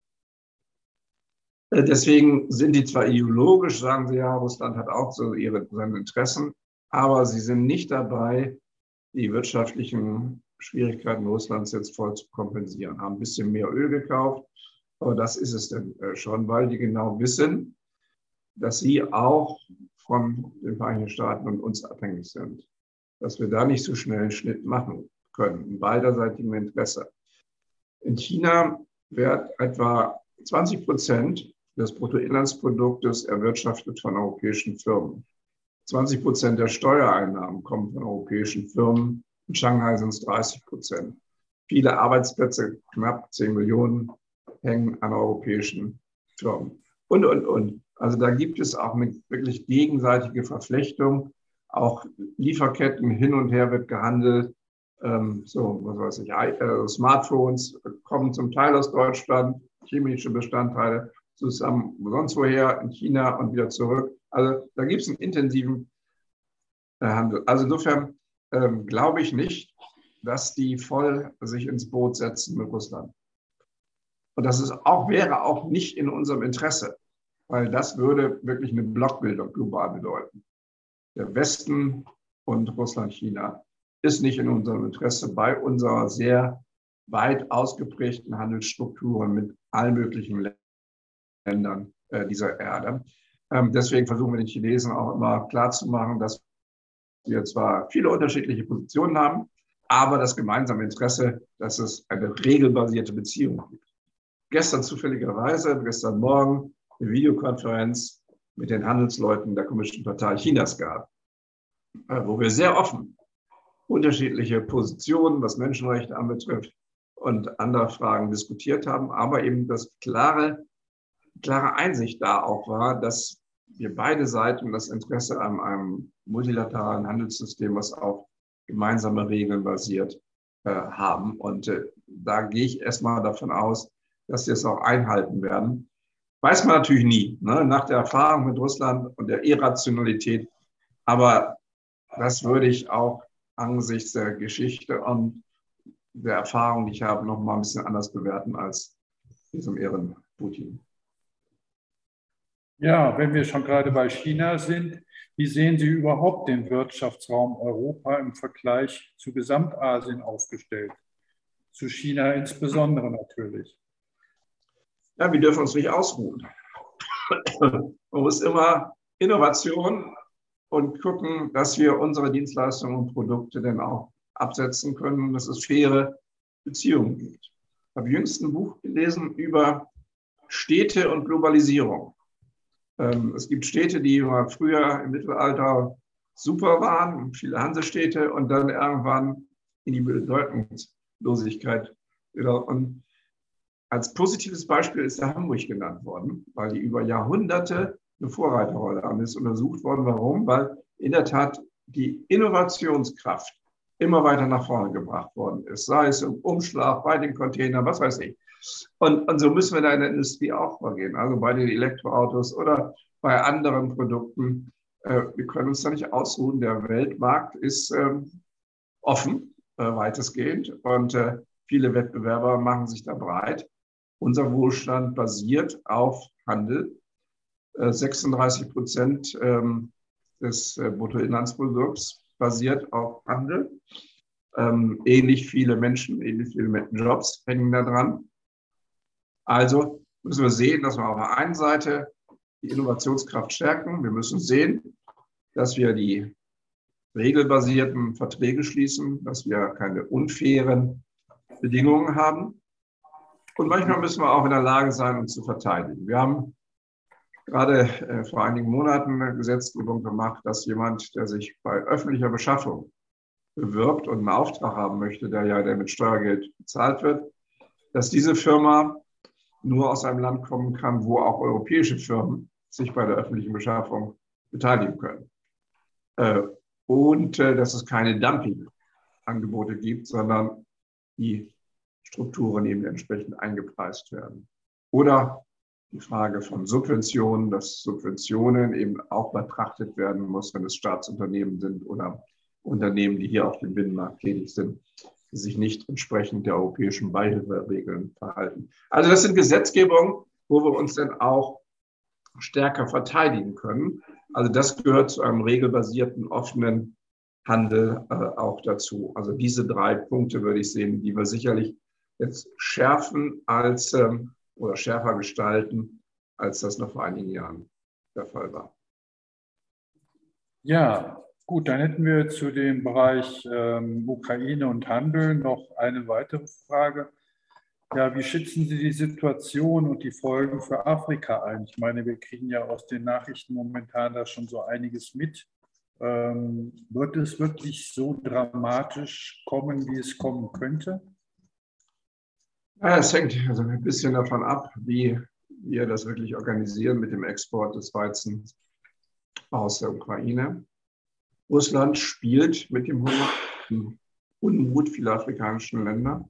B: Äh, deswegen sind die zwar ideologisch, sagen sie ja, Russland hat auch so ihre, seine Interessen, aber sie sind nicht dabei, die wirtschaftlichen Schwierigkeiten Russlands jetzt voll zu kompensieren. Haben ein bisschen mehr Öl gekauft, aber das ist es dann äh, schon, weil die genau wissen, dass sie auch von den Vereinigten Staaten und uns abhängig sind. Dass wir da nicht so schnell einen Schnitt machen können, in beiderseitigem Interesse. In China wird etwa zwanzig Prozent des Bruttoinlandsproduktes erwirtschaftet von europäischen Firmen. zwanzig Prozent der Steuereinnahmen kommen von europäischen Firmen. In Shanghai sind es dreißig Prozent. Viele Arbeitsplätze, knapp zehn Millionen, hängen an europäischen Firmen. Und, und, und. Also da gibt es auch eine wirklich gegenseitige Verflechtung. Auch Lieferketten hin und her wird gehandelt. Ähm, so, was weiß ich, äh, Smartphones kommen zum Teil aus Deutschland, chemische Bestandteile zusammen, sonst woher, in China und wieder zurück. Also da gibt es einen intensiven äh, Handel. Also insofern ähm, glaube ich nicht, dass die voll sich ins Boot setzen mit Russland. Und das ist auch, wäre auch nicht in unserem Interesse, weil das würde wirklich eine Blockbildung global bedeuten. Der Westen und Russland, China ist nicht in unserem Interesse bei unserer sehr weit ausgeprägten Handelsstrukturen mit allen möglichen Ländern äh, dieser Erde. Ähm, deswegen versuchen wir den Chinesen auch immer klarzumachen, dass wir zwar viele unterschiedliche Positionen haben, aber das gemeinsame Interesse, dass es eine regelbasierte Beziehung gibt. Gestern zufälligerweise, gestern Morgen, eine Videokonferenz mit den Handelsleuten der Kommunistischen Partei Chinas gehabt, wo wir sehr offen unterschiedliche Positionen, was Menschenrechte anbetrifft und andere Fragen diskutiert haben, aber eben das klare, klare Einsicht da auch war, dass wir beide Seiten das Interesse an einem multilateralen Handelssystem, was auf gemeinsame Regeln basiert, äh, haben. Und äh, da gehe ich erstmal davon aus, dass sie es auch einhalten werden. Weiß man natürlich nie, ne? Nach der Erfahrung mit Russland und der Irrationalität. Aber das würde ich auch angesichts der Geschichte und der Erfahrung, die ich habe, noch mal ein bisschen anders bewerten als diesem Ehren Putin.
A: Ja, wenn wir schon gerade bei China sind, wie sehen Sie überhaupt den Wirtschaftsraum Europa im Vergleich zu Gesamtasien aufgestellt? Zu China insbesondere natürlich.
B: Ja, wir dürfen uns nicht ausruhen. Man muss immer Innovation und gucken, dass wir unsere Dienstleistungen und Produkte dann auch absetzen können, dass es faire Beziehungen gibt. Ich habe jüngst ein Buch gelesen über Städte und Globalisierung. Es gibt Städte, die mal früher im Mittelalter super waren, viele Hansestädte, und dann irgendwann in die Bedeutungslosigkeit. Und als positives Beispiel ist der Hamburg genannt worden, weil die über Jahrhunderte eine Vorreiterrolle haben. Es ist untersucht worden. Warum? Weil in der Tat die Innovationskraft immer weiter nach vorne gebracht worden ist. Sei es im Umschlag, bei den Containern, was weiß ich. Und, und so müssen wir da in der Industrie auch vorgehen. Also bei den Elektroautos oder bei anderen Produkten. Äh, wir können uns da nicht ausruhen. Der Weltmarkt ist ähm, offen, äh, weitestgehend. Und äh, viele Wettbewerber machen sich da breit. Unser Wohlstand basiert auf Handel. sechsunddreißig Prozent des Bruttoinlandsprodukts basiert auf Handel. Ähnlich viele Menschen, ähnlich viele Jobs hängen da dran. Also müssen wir sehen, dass wir auf der einen Seite die Innovationskraft stärken. Wir müssen sehen, dass wir die regelbasierten Verträge schließen, dass wir keine unfairen Bedingungen haben. Und manchmal müssen wir auch in der Lage sein, uns zu verteidigen. Wir haben gerade äh, vor einigen Monaten eine Gesetzgebung gemacht, dass jemand, der sich bei öffentlicher Beschaffung bewirbt und einen Auftrag haben möchte, der ja der mit Steuergeld bezahlt wird, dass diese Firma nur aus einem Land kommen kann, wo auch europäische Firmen sich bei der öffentlichen Beschaffung beteiligen können. Äh, und äh, dass es keine Dumping-Angebote gibt, sondern die Strukturen eben entsprechend eingepreist werden. Oder die Frage von Subventionen, dass Subventionen eben auch betrachtet werden muss, wenn es Staatsunternehmen sind oder Unternehmen, die hier auf dem Binnenmarkt tätig sind, die sich nicht entsprechend der europäischen Beihilferegeln verhalten. Also das sind Gesetzgebungen, wo wir uns dann auch stärker verteidigen können. Also das gehört zu einem regelbasierten, offenen Handel äh, auch dazu. Also diese drei Punkte würde ich sehen, die wir sicherlich jetzt schärfen als ähm, oder schärfer gestalten, als das noch vor einigen Jahren der Fall war.
A: Ja, gut, dann hätten wir zu dem Bereich ähm, Ukraine und Handel noch eine weitere Frage. Ja, wie schätzen Sie die Situation und die Folgen für Afrika ein? Ich meine, wir kriegen ja aus den Nachrichten momentan da schon so einiges mit. Ähm, wird es wirklich so dramatisch kommen, wie es kommen könnte?
B: Ja, es hängt also ein bisschen davon ab, wie wir das wirklich organisieren mit dem Export des Weizens aus der Ukraine. Russland spielt mit dem Hunger, Unmut vieler afrikanischen Länder.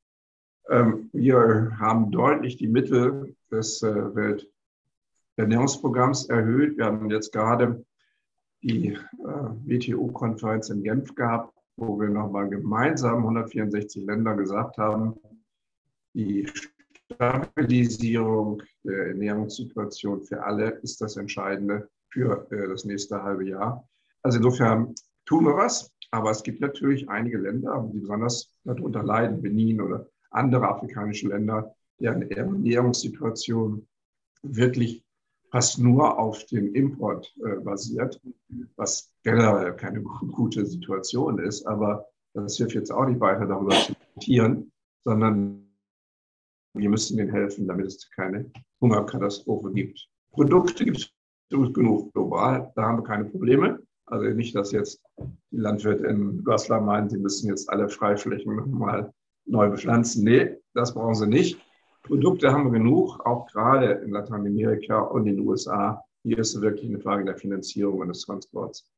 B: Wir haben deutlich die Mittel des Welternährungsprogramms erhöht. Wir haben jetzt gerade die W T O-Konferenz in Genf gehabt, wo wir nochmal gemeinsam hundertvierundsechzig Länder gesagt haben, die Stabilisierung der Ernährungssituation für alle ist das Entscheidende für das nächste halbe Jahr. Also insofern tun wir was, aber es gibt natürlich einige Länder, die besonders darunter leiden, Benin oder andere afrikanische Länder, deren Ernährungssituation wirklich fast nur auf dem Import äh, basiert, was generell keine gute Situation ist, aber das hilft jetzt auch nicht weiter, darüber zu diskutieren, sondern wir müssen ihnen helfen, damit es keine Hungerkatastrophe gibt. Produkte gibt es genug global, da haben wir keine Probleme. Also nicht, dass jetzt die Landwirte in Goslar meinen, sie müssen jetzt alle Freiflächen nochmal neu bepflanzen. Nee, das brauchen sie nicht. Produkte haben wir genug, auch gerade in Lateinamerika und in den U S A. Hier ist es wirklich eine Frage der Finanzierung und des Transports.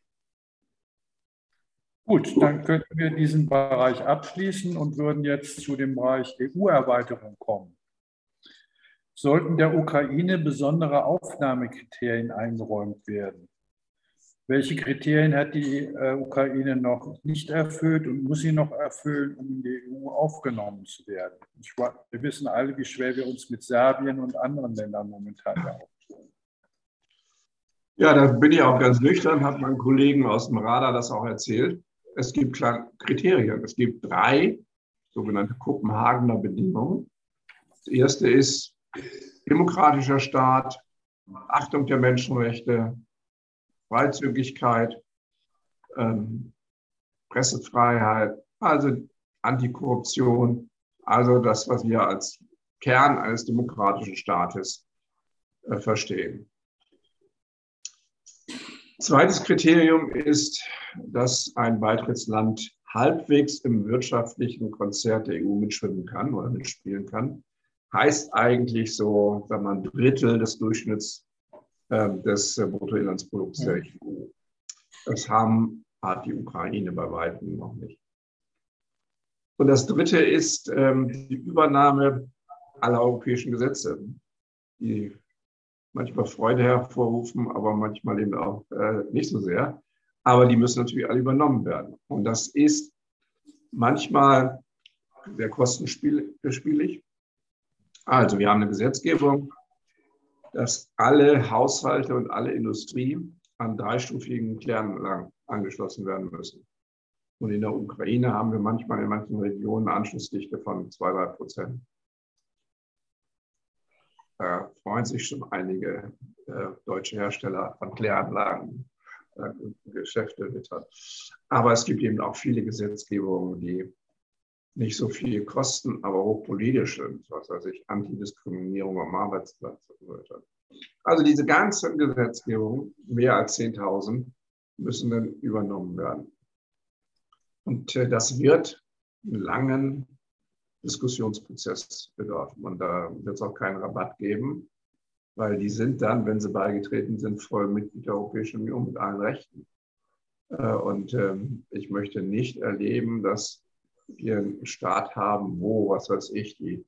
A: Gut, dann könnten wir diesen Bereich abschließen und würden jetzt zu dem Bereich E U-Erweiterung kommen. Sollten der Ukraine besondere Aufnahmekriterien eingeräumt werden? Welche Kriterien hat die äh, Ukraine noch nicht erfüllt und muss sie noch erfüllen, um in die E U aufgenommen zu werden? Ich, wir wissen alle, wie schwer wir uns mit Serbien und anderen Ländern momentan ja auftun.
B: Ja, da bin ich auch ganz nüchtern, hat mein Kollegen aus dem Radar das auch erzählt. Es gibt Kriterien. Es gibt drei sogenannte Kopenhagener Bedingungen. Das erste ist demokratischer Staat, Achtung der Menschenrechte, Freizügigkeit, ähm, Pressefreiheit, also Antikorruption, also das, was wir als Kern eines demokratischen Staates äh, verstehen. Zweites Kriterium ist, dass ein Beitrittsland halbwegs im wirtschaftlichen Konzert der E U mitschwimmen kann oder mitspielen kann. Heißt eigentlich so, wenn man ein Drittel des Durchschnitts äh, des äh, Bruttoinlandsprodukts der E U. Das haben, hat die Ukraine bei weitem noch nicht. Und das Dritte ist ähm, die Übernahme aller europäischen Gesetze, die manchmal Freude hervorrufen, aber manchmal eben auch äh, nicht so sehr. Aber die müssen natürlich alle übernommen werden. Und das ist manchmal sehr kostenspielig. Also wir haben eine Gesetzgebung, dass alle Haushalte und alle Industrie an dreistufigen Kläranlagen angeschlossen werden müssen. Und in der Ukraine haben wir manchmal in manchen Regionen eine Anschlussdichte von zwei, drei Prozent. Da freuen sich schon einige äh, deutsche Hersteller von Kläranlagen, äh, Geschäfte mit hat. Aber es gibt eben auch viele Gesetzgebungen, die nicht so viel kosten, aber hochpolitisch sind, was weiß ich, Antidiskriminierung am Arbeitsplatz und so weiter. Also diese ganzen Gesetzgebungen, mehr als zehntausend, müssen dann übernommen werden. Und äh, das wird einen langen Diskussionsprozess bedürfen. Und da wird es auch keinen Rabatt geben, weil die sind dann, wenn sie beigetreten sind, voll Mitglied der Europäischen Union mit allen Rechten. Und ich möchte nicht erleben, dass wir einen Staat haben, wo, was weiß ich, die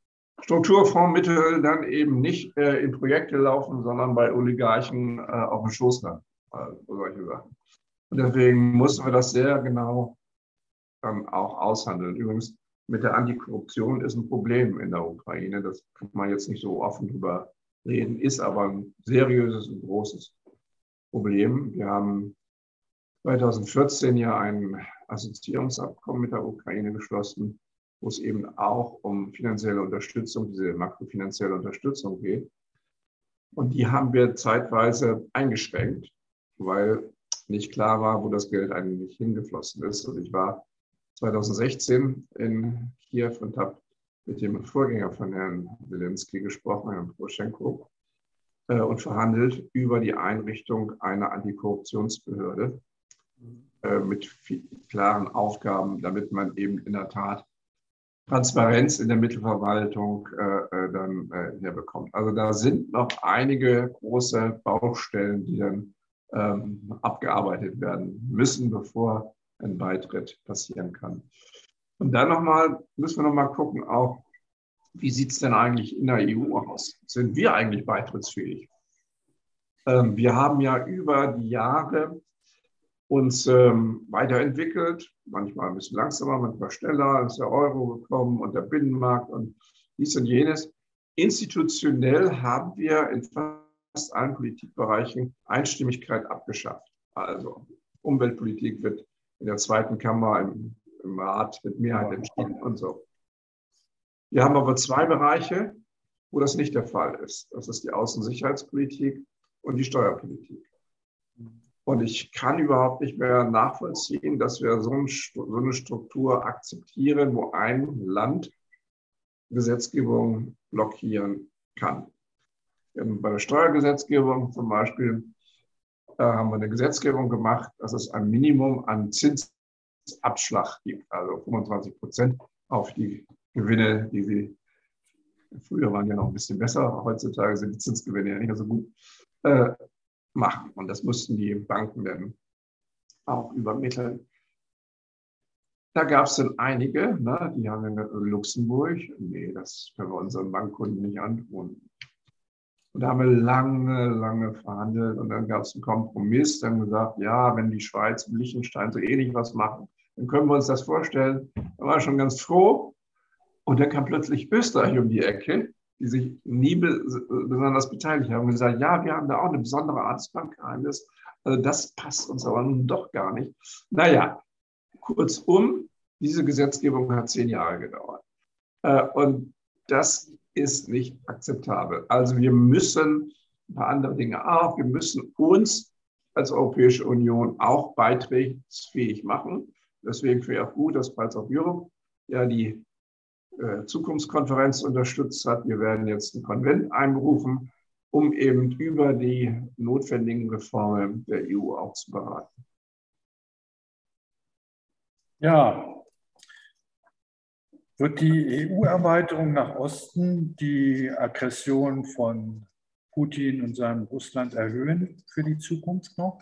B: Strukturfondsmittel dann eben nicht in Projekte laufen, sondern bei Oligarchen auf dem Schoß landen. Also solche Sachen. Und deswegen müssen wir das sehr genau dann auch aushandeln. Übrigens, mit der Antikorruption ist ein Problem in der Ukraine. Das kann man jetzt nicht so offen drüber reden, ist aber ein seriöses und großes Problem. Wir haben zweitausendvierzehn ja ein Assoziierungsabkommen mit der Ukraine geschlossen, wo es eben auch um finanzielle Unterstützung, diese makrofinanzielle Unterstützung geht. Und die haben wir zeitweise eingeschränkt, weil nicht klar war, wo das Geld eigentlich hingeflossen ist. Und ich war zweitausendsechzehn in Kiew und habe mit dem Vorgänger von Herrn Zelensky gesprochen, Herrn Poroschenko, äh, und verhandelt über die Einrichtung einer Antikorruptionsbehörde äh, mit viel, klaren Aufgaben, damit man eben in der Tat Transparenz in der Mittelverwaltung äh, dann äh, herbekommt. Also da sind noch einige große Baustellen, die dann ähm, abgearbeitet werden müssen, bevor ein Beitritt passieren kann. Und dann nochmal, müssen wir nochmal gucken, auch, wie sieht es denn eigentlich in der E U aus? Sind wir eigentlich beitrittsfähig? Ähm, wir haben ja über die Jahre uns ähm, weiterentwickelt, manchmal ein bisschen langsamer, manchmal schneller, ist der Euro gekommen und der Binnenmarkt und dies und jenes. Institutionell haben wir in fast allen Politikbereichen Einstimmigkeit abgeschafft. Also Umweltpolitik wird in der zweiten Kammer im, im Rat mit Mehrheit entschieden und so. Wir haben aber zwei Bereiche, wo das nicht der Fall ist. Das ist die Außensicherheitspolitik und die Steuerpolitik. Und ich kann überhaupt nicht mehr nachvollziehen, dass wir so eine Struktur akzeptieren, wo ein Land Gesetzgebung blockieren kann. Bei der Steuergesetzgebung zum Beispiel äh, haben wir eine Gesetzgebung gemacht, dass es ein Minimum an Zinsabschlag gibt, also fünfundzwanzig Prozent auf die Gewinne, die sie, früher waren ja noch ein bisschen besser, heutzutage sind die Zinsgewinne ja nicht mehr so gut, äh, machen. Und das mussten die Banken dann auch übermitteln. Da gab es dann einige, ne, die haben in Luxemburg, nee, das können wir unseren Bankkunden nicht antun. Und da haben wir lange, lange verhandelt und dann gab es einen Kompromiss, dann gesagt, ja, wenn die Schweiz und Liechtenstein so ähnlich was machen, dann können wir uns das vorstellen. Da war ich schon ganz froh. Und dann kam plötzlich Österreich um die Ecke, die sich nie be besonders beteiligt haben und gesagt, ja, wir haben da auch eine besondere Art des Bankgeheimnis. Also das passt uns aber nun doch gar nicht. Naja, kurzum, diese Gesetzgebung hat zehn Jahre gedauert. Und das ist nicht akzeptabel. Also wir müssen ein paar andere Dinge auch, wir müssen uns als Europäische Union auch beitrittsfähig machen. Deswegen finde ich auch gut, dass Pulse of Europe ja die äh, Zukunftskonferenz unterstützt hat. Wir werden jetzt einen Konvent einberufen, um eben über die notwendigen Reformen der E U auch zu beraten.
A: Ja, wird die E U-Erweiterung nach Osten die Aggression von Putin und seinem Russland erhöhen für die Zukunft noch?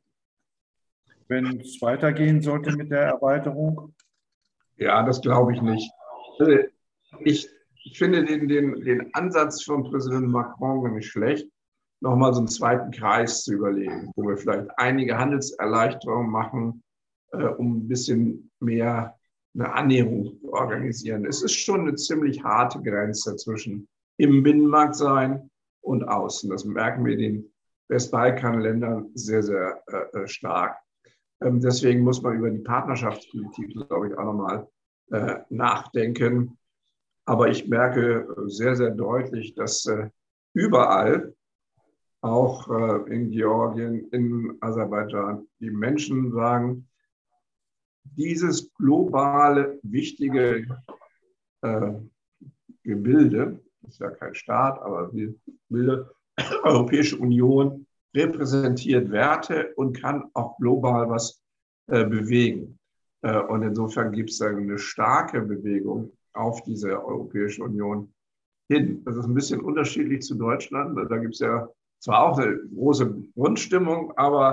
A: Wenn es weitergehen sollte mit der Erweiterung?
B: Ja, das glaube ich nicht. Also ich, ich finde den, den, den Ansatz von Präsident Macron nicht schlecht, nochmal so einen zweiten Kreis zu überlegen, wo wir vielleicht einige Handelserleichterungen machen, äh, um ein bisschen mehr eine Annäherung zu organisieren. Es ist schon eine ziemlich harte Grenze zwischen im Binnenmarkt sein und außen. Das merken wir in den Westbalkanländern sehr, sehr äh, stark. Ähm, deswegen muss man über die Partnerschaftspolitik, glaube ich, auch nochmal äh, nachdenken. Aber ich merke sehr, sehr deutlich, dass äh, überall, auch äh, in Georgien, in Aserbaidschan, die Menschen sagen, dieses globale, wichtige äh, Gebilde, ist ja kein Staat, aber die Gebilde, Europäische Union repräsentiert Werte und kann auch global was äh, bewegen. Äh, und insofern gibt es eine starke Bewegung auf diese Europäische Union hin. Das ist ein bisschen unterschiedlich zu Deutschland. Da gibt es ja zwar auch eine große Grundstimmung, aber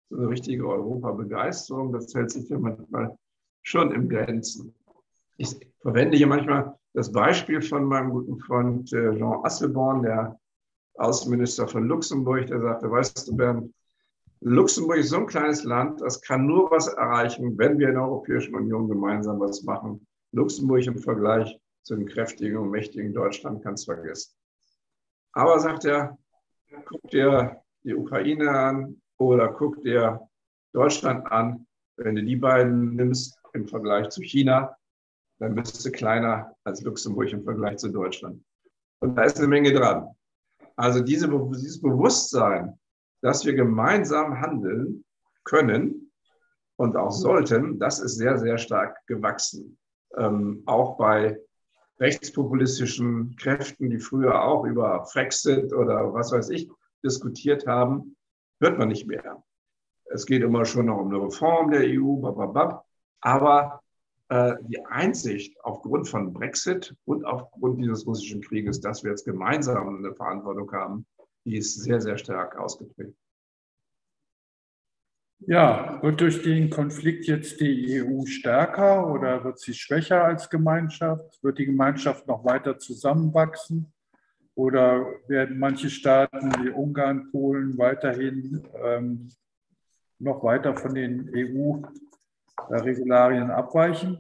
B: so eine richtige Europabegeisterung, das hält sich ja manchmal schon im Grenzen. Ich verwende hier manchmal das Beispiel von meinem guten Freund Jean Asselborn, der Außenminister von Luxemburg, der sagte, weißt du, Bernd, Luxemburg ist so ein kleines Land, das kann nur was erreichen, wenn wir in der Europäischen Union gemeinsam was machen. Luxemburg im Vergleich zu dem kräftigen und mächtigen Deutschland kann es vergessen. Aber, sagt er, guck dir die Ukraine an oder guck dir Deutschland an. Wenn du die beiden nimmst im Vergleich zu China, dann bist du kleiner als Luxemburg im Vergleich zu Deutschland. Und da ist eine Menge dran. Also diese, dieses Bewusstsein, dass wir gemeinsam handeln können und auch sollten, das ist sehr, sehr stark gewachsen. Ähm, auch bei rechtspopulistischen Kräften, die früher auch über Brexit oder was weiß ich diskutiert haben, hört man nicht mehr. Es geht immer schon noch um eine Reform der E U, bababab. Aber äh, die Einsicht aufgrund von Brexit und aufgrund dieses russischen Krieges, dass wir jetzt gemeinsam eine Verantwortung haben, die ist sehr, sehr stark ausgeprägt.
A: Ja, wird durch den Konflikt jetzt die E U stärker oder wird sie schwächer als Gemeinschaft? Wird die Gemeinschaft noch weiter zusammenwachsen? Oder werden manche Staaten wie Ungarn, Polen weiterhin ähm, noch weiter von den E U-Regularien abweichen?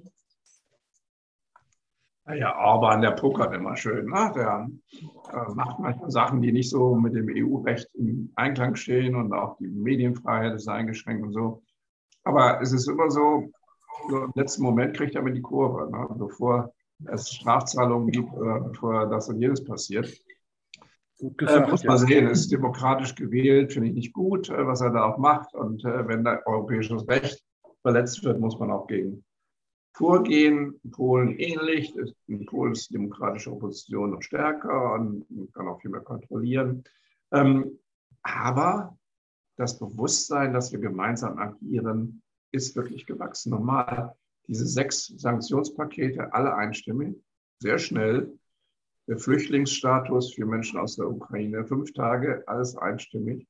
B: Ja, Orban, der pokert immer schön. Ne? Der äh, macht manchmal Sachen, die nicht so mit dem E U-Recht im Einklang stehen und auch die Medienfreiheit ist eingeschränkt und so. Aber es ist immer so, so im letzten Moment kriegt er mit die Kurve, ne? Bevor es Strafzahlungen gibt oder bevor das und jenes passiert. Gut gesagt, äh, muss man ja sehen, es ist demokratisch gewählt, finde ich nicht gut, äh, was er da auch macht. Und äh, wenn da europäisches Recht verletzt wird, muss man auch gegen vorgehen. In Polen ähnlich. In Polen ist die demokratische Opposition noch stärker und man kann auch viel mehr kontrollieren. Ähm, aber das Bewusstsein, dass wir gemeinsam agieren, ist wirklich gewachsen. Normal, diese sechs Sanktionspakete, alle einstimmig, sehr schnell. Der Flüchtlingsstatus für Menschen aus der Ukraine, fünf Tage, alles einstimmig.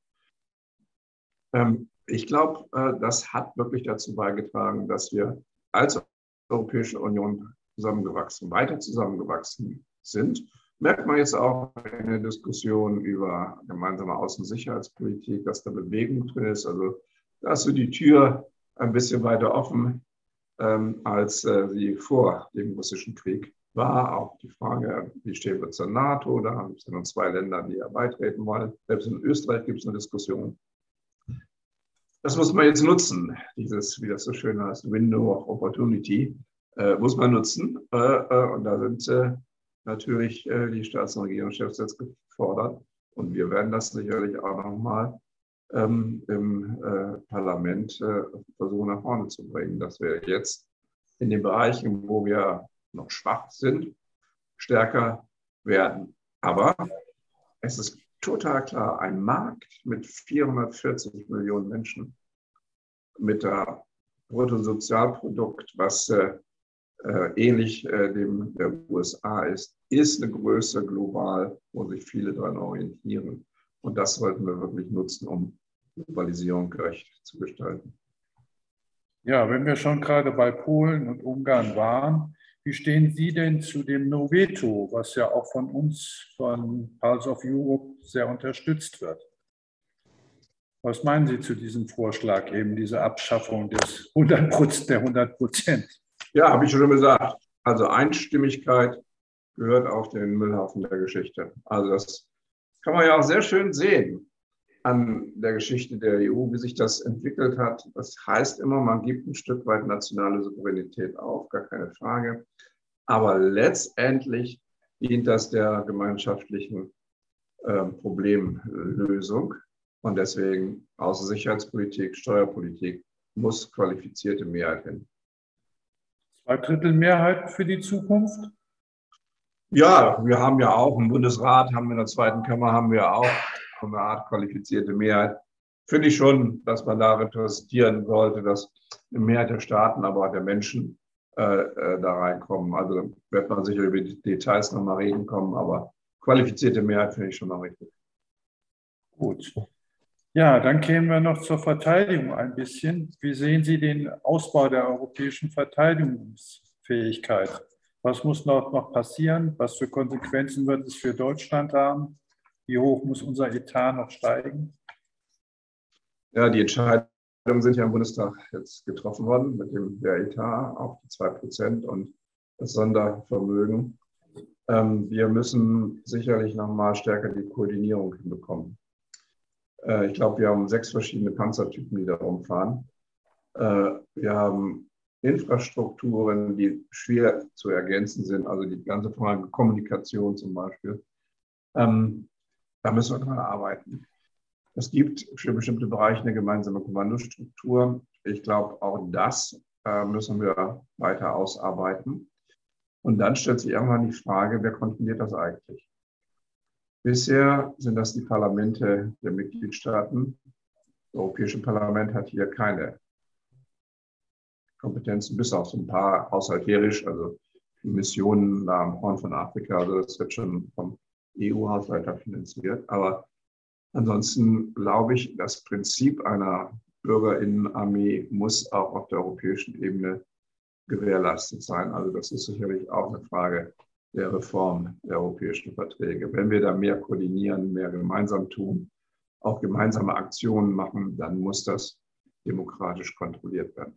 B: Ähm, ich glaube, äh, das hat wirklich dazu beigetragen, dass wir als Europäische Union zusammengewachsen, weiter zusammengewachsen sind. Merkt man jetzt auch in der Diskussion über gemeinsame Außen- und Sicherheitspolitik, dass da Bewegung drin ist. Also da ist so die Tür ein bisschen weiter offen, ähm, als äh, sie vor dem russischen Krieg war. Auch die Frage, wie stehen wir zur NATO? Da gibt es ja noch zwei Länder, die ja beitreten wollen. Selbst in Österreich gibt es eine Diskussion. Das muss man jetzt nutzen, dieses, wie das so schön heißt, Window of Opportunity, äh, muss man nutzen. Äh, äh, und da sind äh, natürlich äh, die Staats- und Regierungschefs jetzt gefordert. Und wir werden das sicherlich auch nochmal ähm, im äh, Parlament äh, versuchen nach vorne zu bringen, dass wir jetzt in den Bereichen, wo wir noch schwach sind, stärker werden. Aber es ist total klar, ein Markt mit vierhundertvierzig Millionen Menschen, mit der Bruttosozialprodukt, was äh, äh, ähnlich äh, dem der U S A ist, ist eine Größe global, wo sich viele daran orientieren. Und das sollten wir wirklich nutzen, um Globalisierung gerecht zu gestalten.
A: Ja, wenn wir schon gerade bei Polen und Ungarn waren, wie stehen Sie denn zu dem No-Veto, was ja auch von uns, von Pulse of Europe, sehr unterstützt wird? Was meinen Sie zu diesem Vorschlag, eben diese Abschaffung des hundert Prozent, der hundert Prozent?
B: Ja, habe ich schon gesagt. Also Einstimmigkeit gehört auf den Müllhaufen der Geschichte. Also das kann man ja auch sehr schön sehen an der Geschichte der E U, wie sich das entwickelt hat. Das heißt immer, man gibt ein Stück weit nationale Souveränität auf, gar keine Frage. Aber letztendlich dient das der gemeinschaftlichen äh, Problemlösung. Und deswegen Außensicherheitspolitik, Steuerpolitik muss qualifizierte Mehrheit hin.
A: Zwei Drittel Mehrheit für die Zukunft?
B: Ja, wir haben ja auch im Bundesrat, haben wir in der zweiten Kammer, haben wir auch eine Art qualifizierte Mehrheit. Finde ich schon, dass man da repräsentieren sollte, dass eine Mehrheit der Staaten, aber auch der Menschen äh, äh, da reinkommen. Also wird man sicher über die Details nochmal reden kommen, aber qualifizierte Mehrheit finde ich schon mal richtig.
A: Gut. Ja, dann kämen wir noch zur Verteidigung ein bisschen. Wie sehen Sie den Ausbau der europäischen Verteidigungsfähigkeit? Was muss noch, noch passieren? Was für Konsequenzen wird es für Deutschland haben? Wie hoch muss unser Etat noch steigen?
B: Ja, die Entscheidungen sind ja im Bundestag jetzt getroffen worden mit dem der Etat auf die zwei Prozent und das Sondervermögen. Ähm, wir müssen sicherlich noch mal stärker die Koordinierung hinbekommen. Äh, ich glaube, wir haben sechs verschiedene Panzertypen, die da rumfahren. Äh, wir haben Infrastrukturen, die schwer zu ergänzen sind, also die ganze Frage Kommunikation zum Beispiel. Ähm, da müssen wir dran arbeiten. Es gibt für bestimmte Bereiche eine gemeinsame Kommandostruktur. Ich glaube, auch das äh, müssen wir weiter ausarbeiten. Und dann stellt sich irgendwann die Frage, wer kontrolliert das eigentlich? Bisher sind das die Parlamente der Mitgliedstaaten. Das Europäische Parlament hat hier keine Kompetenzen, bis auf so ein paar haushalterisch, also die Missionen da am Horn von Afrika, also das wird schon vom E U-Haushalt finanziert. Aber ansonsten glaube ich, das Prinzip einer Bürgerinnenarmee muss auch auf der europäischen Ebene gewährleistet sein. Also das ist sicherlich auch eine Frage der Reform der europäischen Verträge. Wenn wir da mehr koordinieren, mehr gemeinsam tun, auch gemeinsame Aktionen machen, dann muss das demokratisch kontrolliert werden.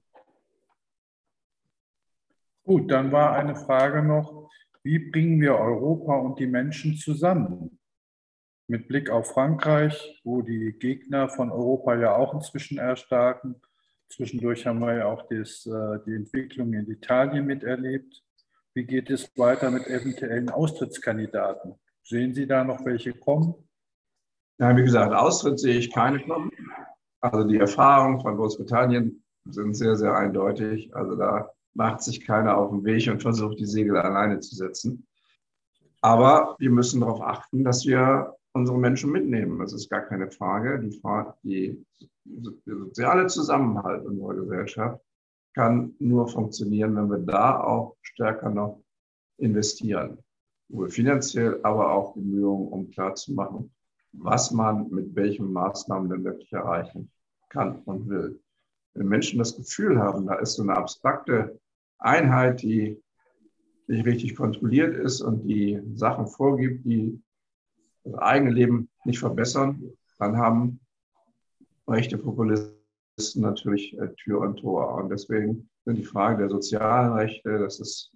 A: Gut, dann war eine Frage noch, wie bringen wir Europa und die Menschen zusammen? Mit Blick auf Frankreich, wo die Gegner von Europa ja auch inzwischen erstarken. Zwischendurch haben wir ja auch das, die Entwicklung in Italien miterlebt. Wie geht es weiter mit eventuellen Austrittskandidaten? Sehen Sie da noch welche kommen?
B: Ja, wie gesagt, Austritt sehe ich keine kommen. Also die Erfahrungen von Großbritannien sind sehr, sehr eindeutig. Also da macht sich keiner auf den Weg und versucht, die Segel alleine zu setzen. Aber wir müssen darauf achten, dass wir unsere Menschen mitnehmen. Das ist gar keine Frage. Die, Frage, die der soziale Zusammenhalt unserer Gesellschaft kann nur funktionieren, wenn wir da auch stärker noch investieren. Sowohl finanziell, aber auch Bemühungen, um klarzumachen, was man mit welchen Maßnahmen denn wirklich erreichen kann und will. Wenn Menschen das Gefühl haben, da ist so eine abstrakte Einheit, die nicht richtig kontrolliert ist und die Sachen vorgibt, die das eigene Leben nicht verbessern, dann haben rechte Populisten natürlich Tür und Tor. Und deswegen sind die Fragen der sozialen Rechte, dass es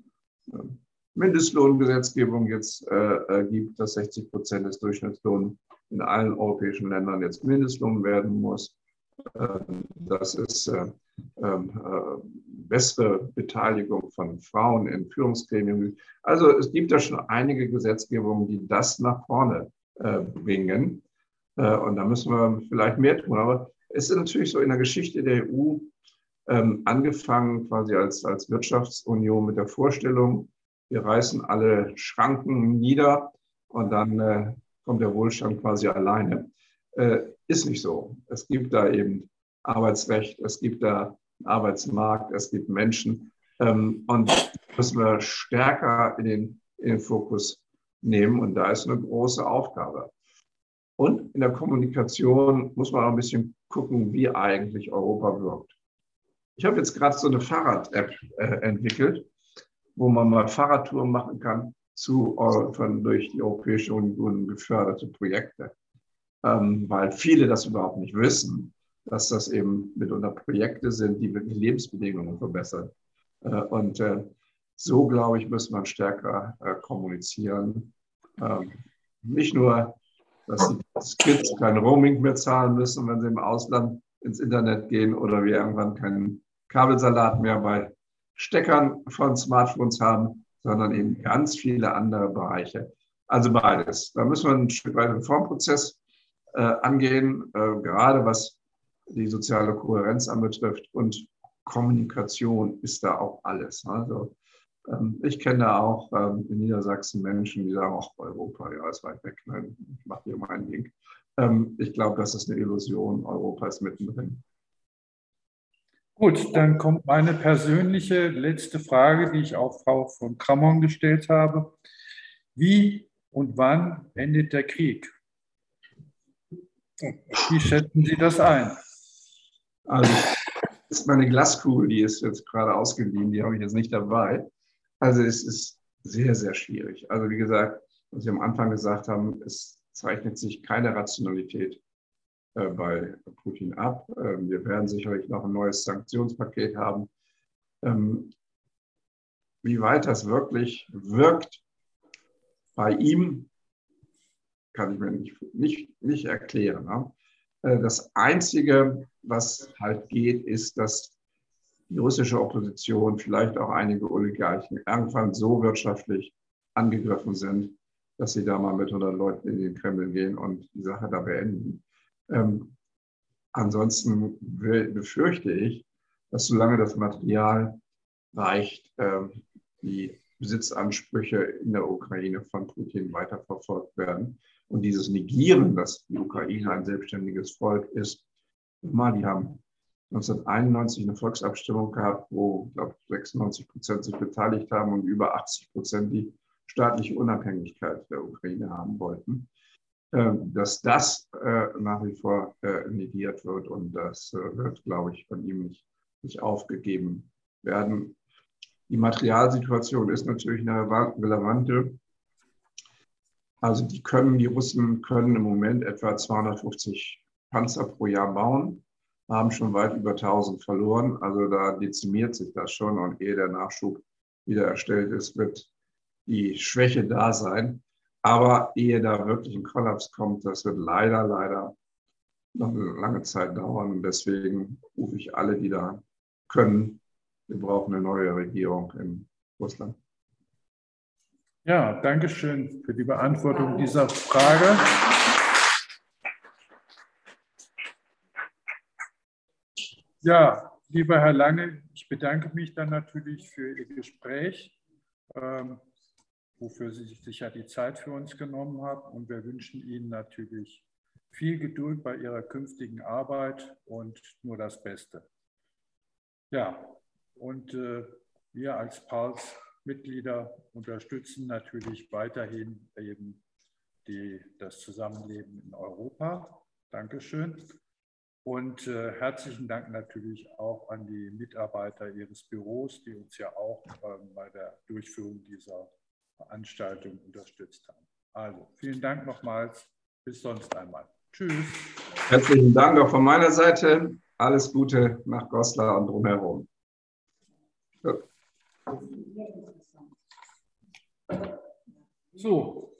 B: Mindestlohngesetzgebung jetzt äh, gibt, dass sechzig Prozent des Durchschnittslohns in allen europäischen Ländern jetzt Mindestlohn werden muss. Äh, das ist äh, äh, bessere Beteiligung von Frauen in Führungsgremien. Also es gibt da schon einige Gesetzgebungen, die das nach vorne äh, bringen. Äh, und da müssen wir vielleicht mehr tun. Aber es ist natürlich so in der Geschichte der E U ähm, angefangen quasi als, als Wirtschaftsunion mit der Vorstellung, wir reißen alle Schranken nieder und dann äh, kommt der Wohlstand quasi alleine. Äh, ist nicht so. Es gibt da eben Arbeitsrecht, es gibt da Arbeitsmarkt, es gibt Menschen. Ähm, und müssen wir stärker in den, in den Fokus nehmen. Und da ist eine große Aufgabe. Und in der Kommunikation muss man auch ein bisschen gucken, wie eigentlich Europa wirkt. Ich habe jetzt gerade so eine Fahrrad-App äh, entwickelt, wo man mal Fahrradtouren machen kann zu von durch die Europäische Union geförderte Projekte. Ähm, weil viele das überhaupt nicht wissen, dass das eben mitunter Projekte sind, die wirklich Lebensbedingungen verbessern. Äh, und äh, so, glaube ich, muss man stärker äh, kommunizieren. Ähm, nicht nur, dass die Kids kein Roaming mehr zahlen müssen, wenn sie im Ausland ins Internet gehen oder wir irgendwann keinen Kabelsalat mehr bei Steckern von Smartphones haben, sondern eben ganz viele andere Bereiche. Also beides. Da müssen wir ein Stück weit den Reformprozess äh, angehen, äh, gerade was die soziale Kohärenz anbetrifft. Und Kommunikation ist da auch alles. Also ähm, ich kenne da auch ähm, in Niedersachsen Menschen, die sagen, ach, Europa, ja, ist weit weg, nein, ich mache hier mein Ding. Ähm, ich glaube, das ist eine Illusion. Europa ist mittendrin.
A: Gut, dann kommt meine persönliche letzte Frage, die ich auch Frau von Kramon gestellt habe. Wie und wann endet der Krieg? Wie schätzen Sie das ein?
B: Also, das ist meine Glaskugel, die ist jetzt gerade ausgeliehen, die habe ich jetzt nicht dabei. Also es ist sehr, sehr schwierig. Also wie gesagt, was Sie am Anfang gesagt haben, es zeichnet sich keine Rationalität äh, bei Putin ab. Ähm, wir werden sicherlich noch ein neues Sanktionspaket haben. Ähm, wie weit das wirklich wirkt bei ihm, kann ich mir nicht, nicht, nicht erklären. Ne? Äh, das Einzige, was halt geht, ist, dass die russische Opposition, vielleicht auch einige Oligarchen, irgendwann so wirtschaftlich angegriffen sind, dass sie da mal mit hundert Leuten in den Kreml gehen und die Sache da beenden. Ähm, ansonsten befürchte ich, dass solange das Material reicht, ähm, die Besitzansprüche in der Ukraine von Putin weiterverfolgt werden. Und dieses Negieren, dass die Ukraine ein selbstständiges Volk ist, mal, die haben neunzehnhunderteinundneunzig eine Volksabstimmung gehabt, wo, glaube ich, sechsundneunzig Prozent sich beteiligt haben und über achtzig Prozent die staatliche Unabhängigkeit der Ukraine haben wollten. Dass das nach wie vor negiert wird und das wird, glaube ich, von ihm nicht, nicht aufgegeben werden. Die Materialsituation ist natürlich eine relevante. Also die können, die Russen können im Moment etwa zweihundertfünfzig Panzer pro Jahr bauen, haben schon weit über tausend verloren. Also da dezimiert sich das schon und ehe der Nachschub wieder erstellt ist, wird die Schwäche da sein. Aber ehe da wirklich ein Kollaps kommt, das wird leider, leider noch eine lange Zeit dauern. Und deswegen rufe ich alle, die da können, wir brauchen eine neue Regierung in Russland.
A: Ja, danke schön für die Beantwortung dieser Frage. Ja, lieber Herr Lange, ich bedanke mich dann natürlich für Ihr Gespräch, ähm, wofür Sie sich sicher die Zeit für uns genommen haben. Und wir wünschen Ihnen natürlich viel Geduld bei Ihrer künftigen Arbeit und nur das Beste. Ja, und äh, wir als P A L S-Mitglieder unterstützen natürlich weiterhin eben die, das Zusammenleben in Europa. Dankeschön. Und äh, herzlichen Dank natürlich auch an die Mitarbeiter Ihres Büros, die uns ja auch äh, bei der Durchführung dieser Veranstaltung unterstützt haben. Also vielen Dank nochmals. Bis sonst einmal. Tschüss.
B: Herzlichen Dank auch von meiner Seite. Alles Gute nach Goslar und drumherum.
A: So.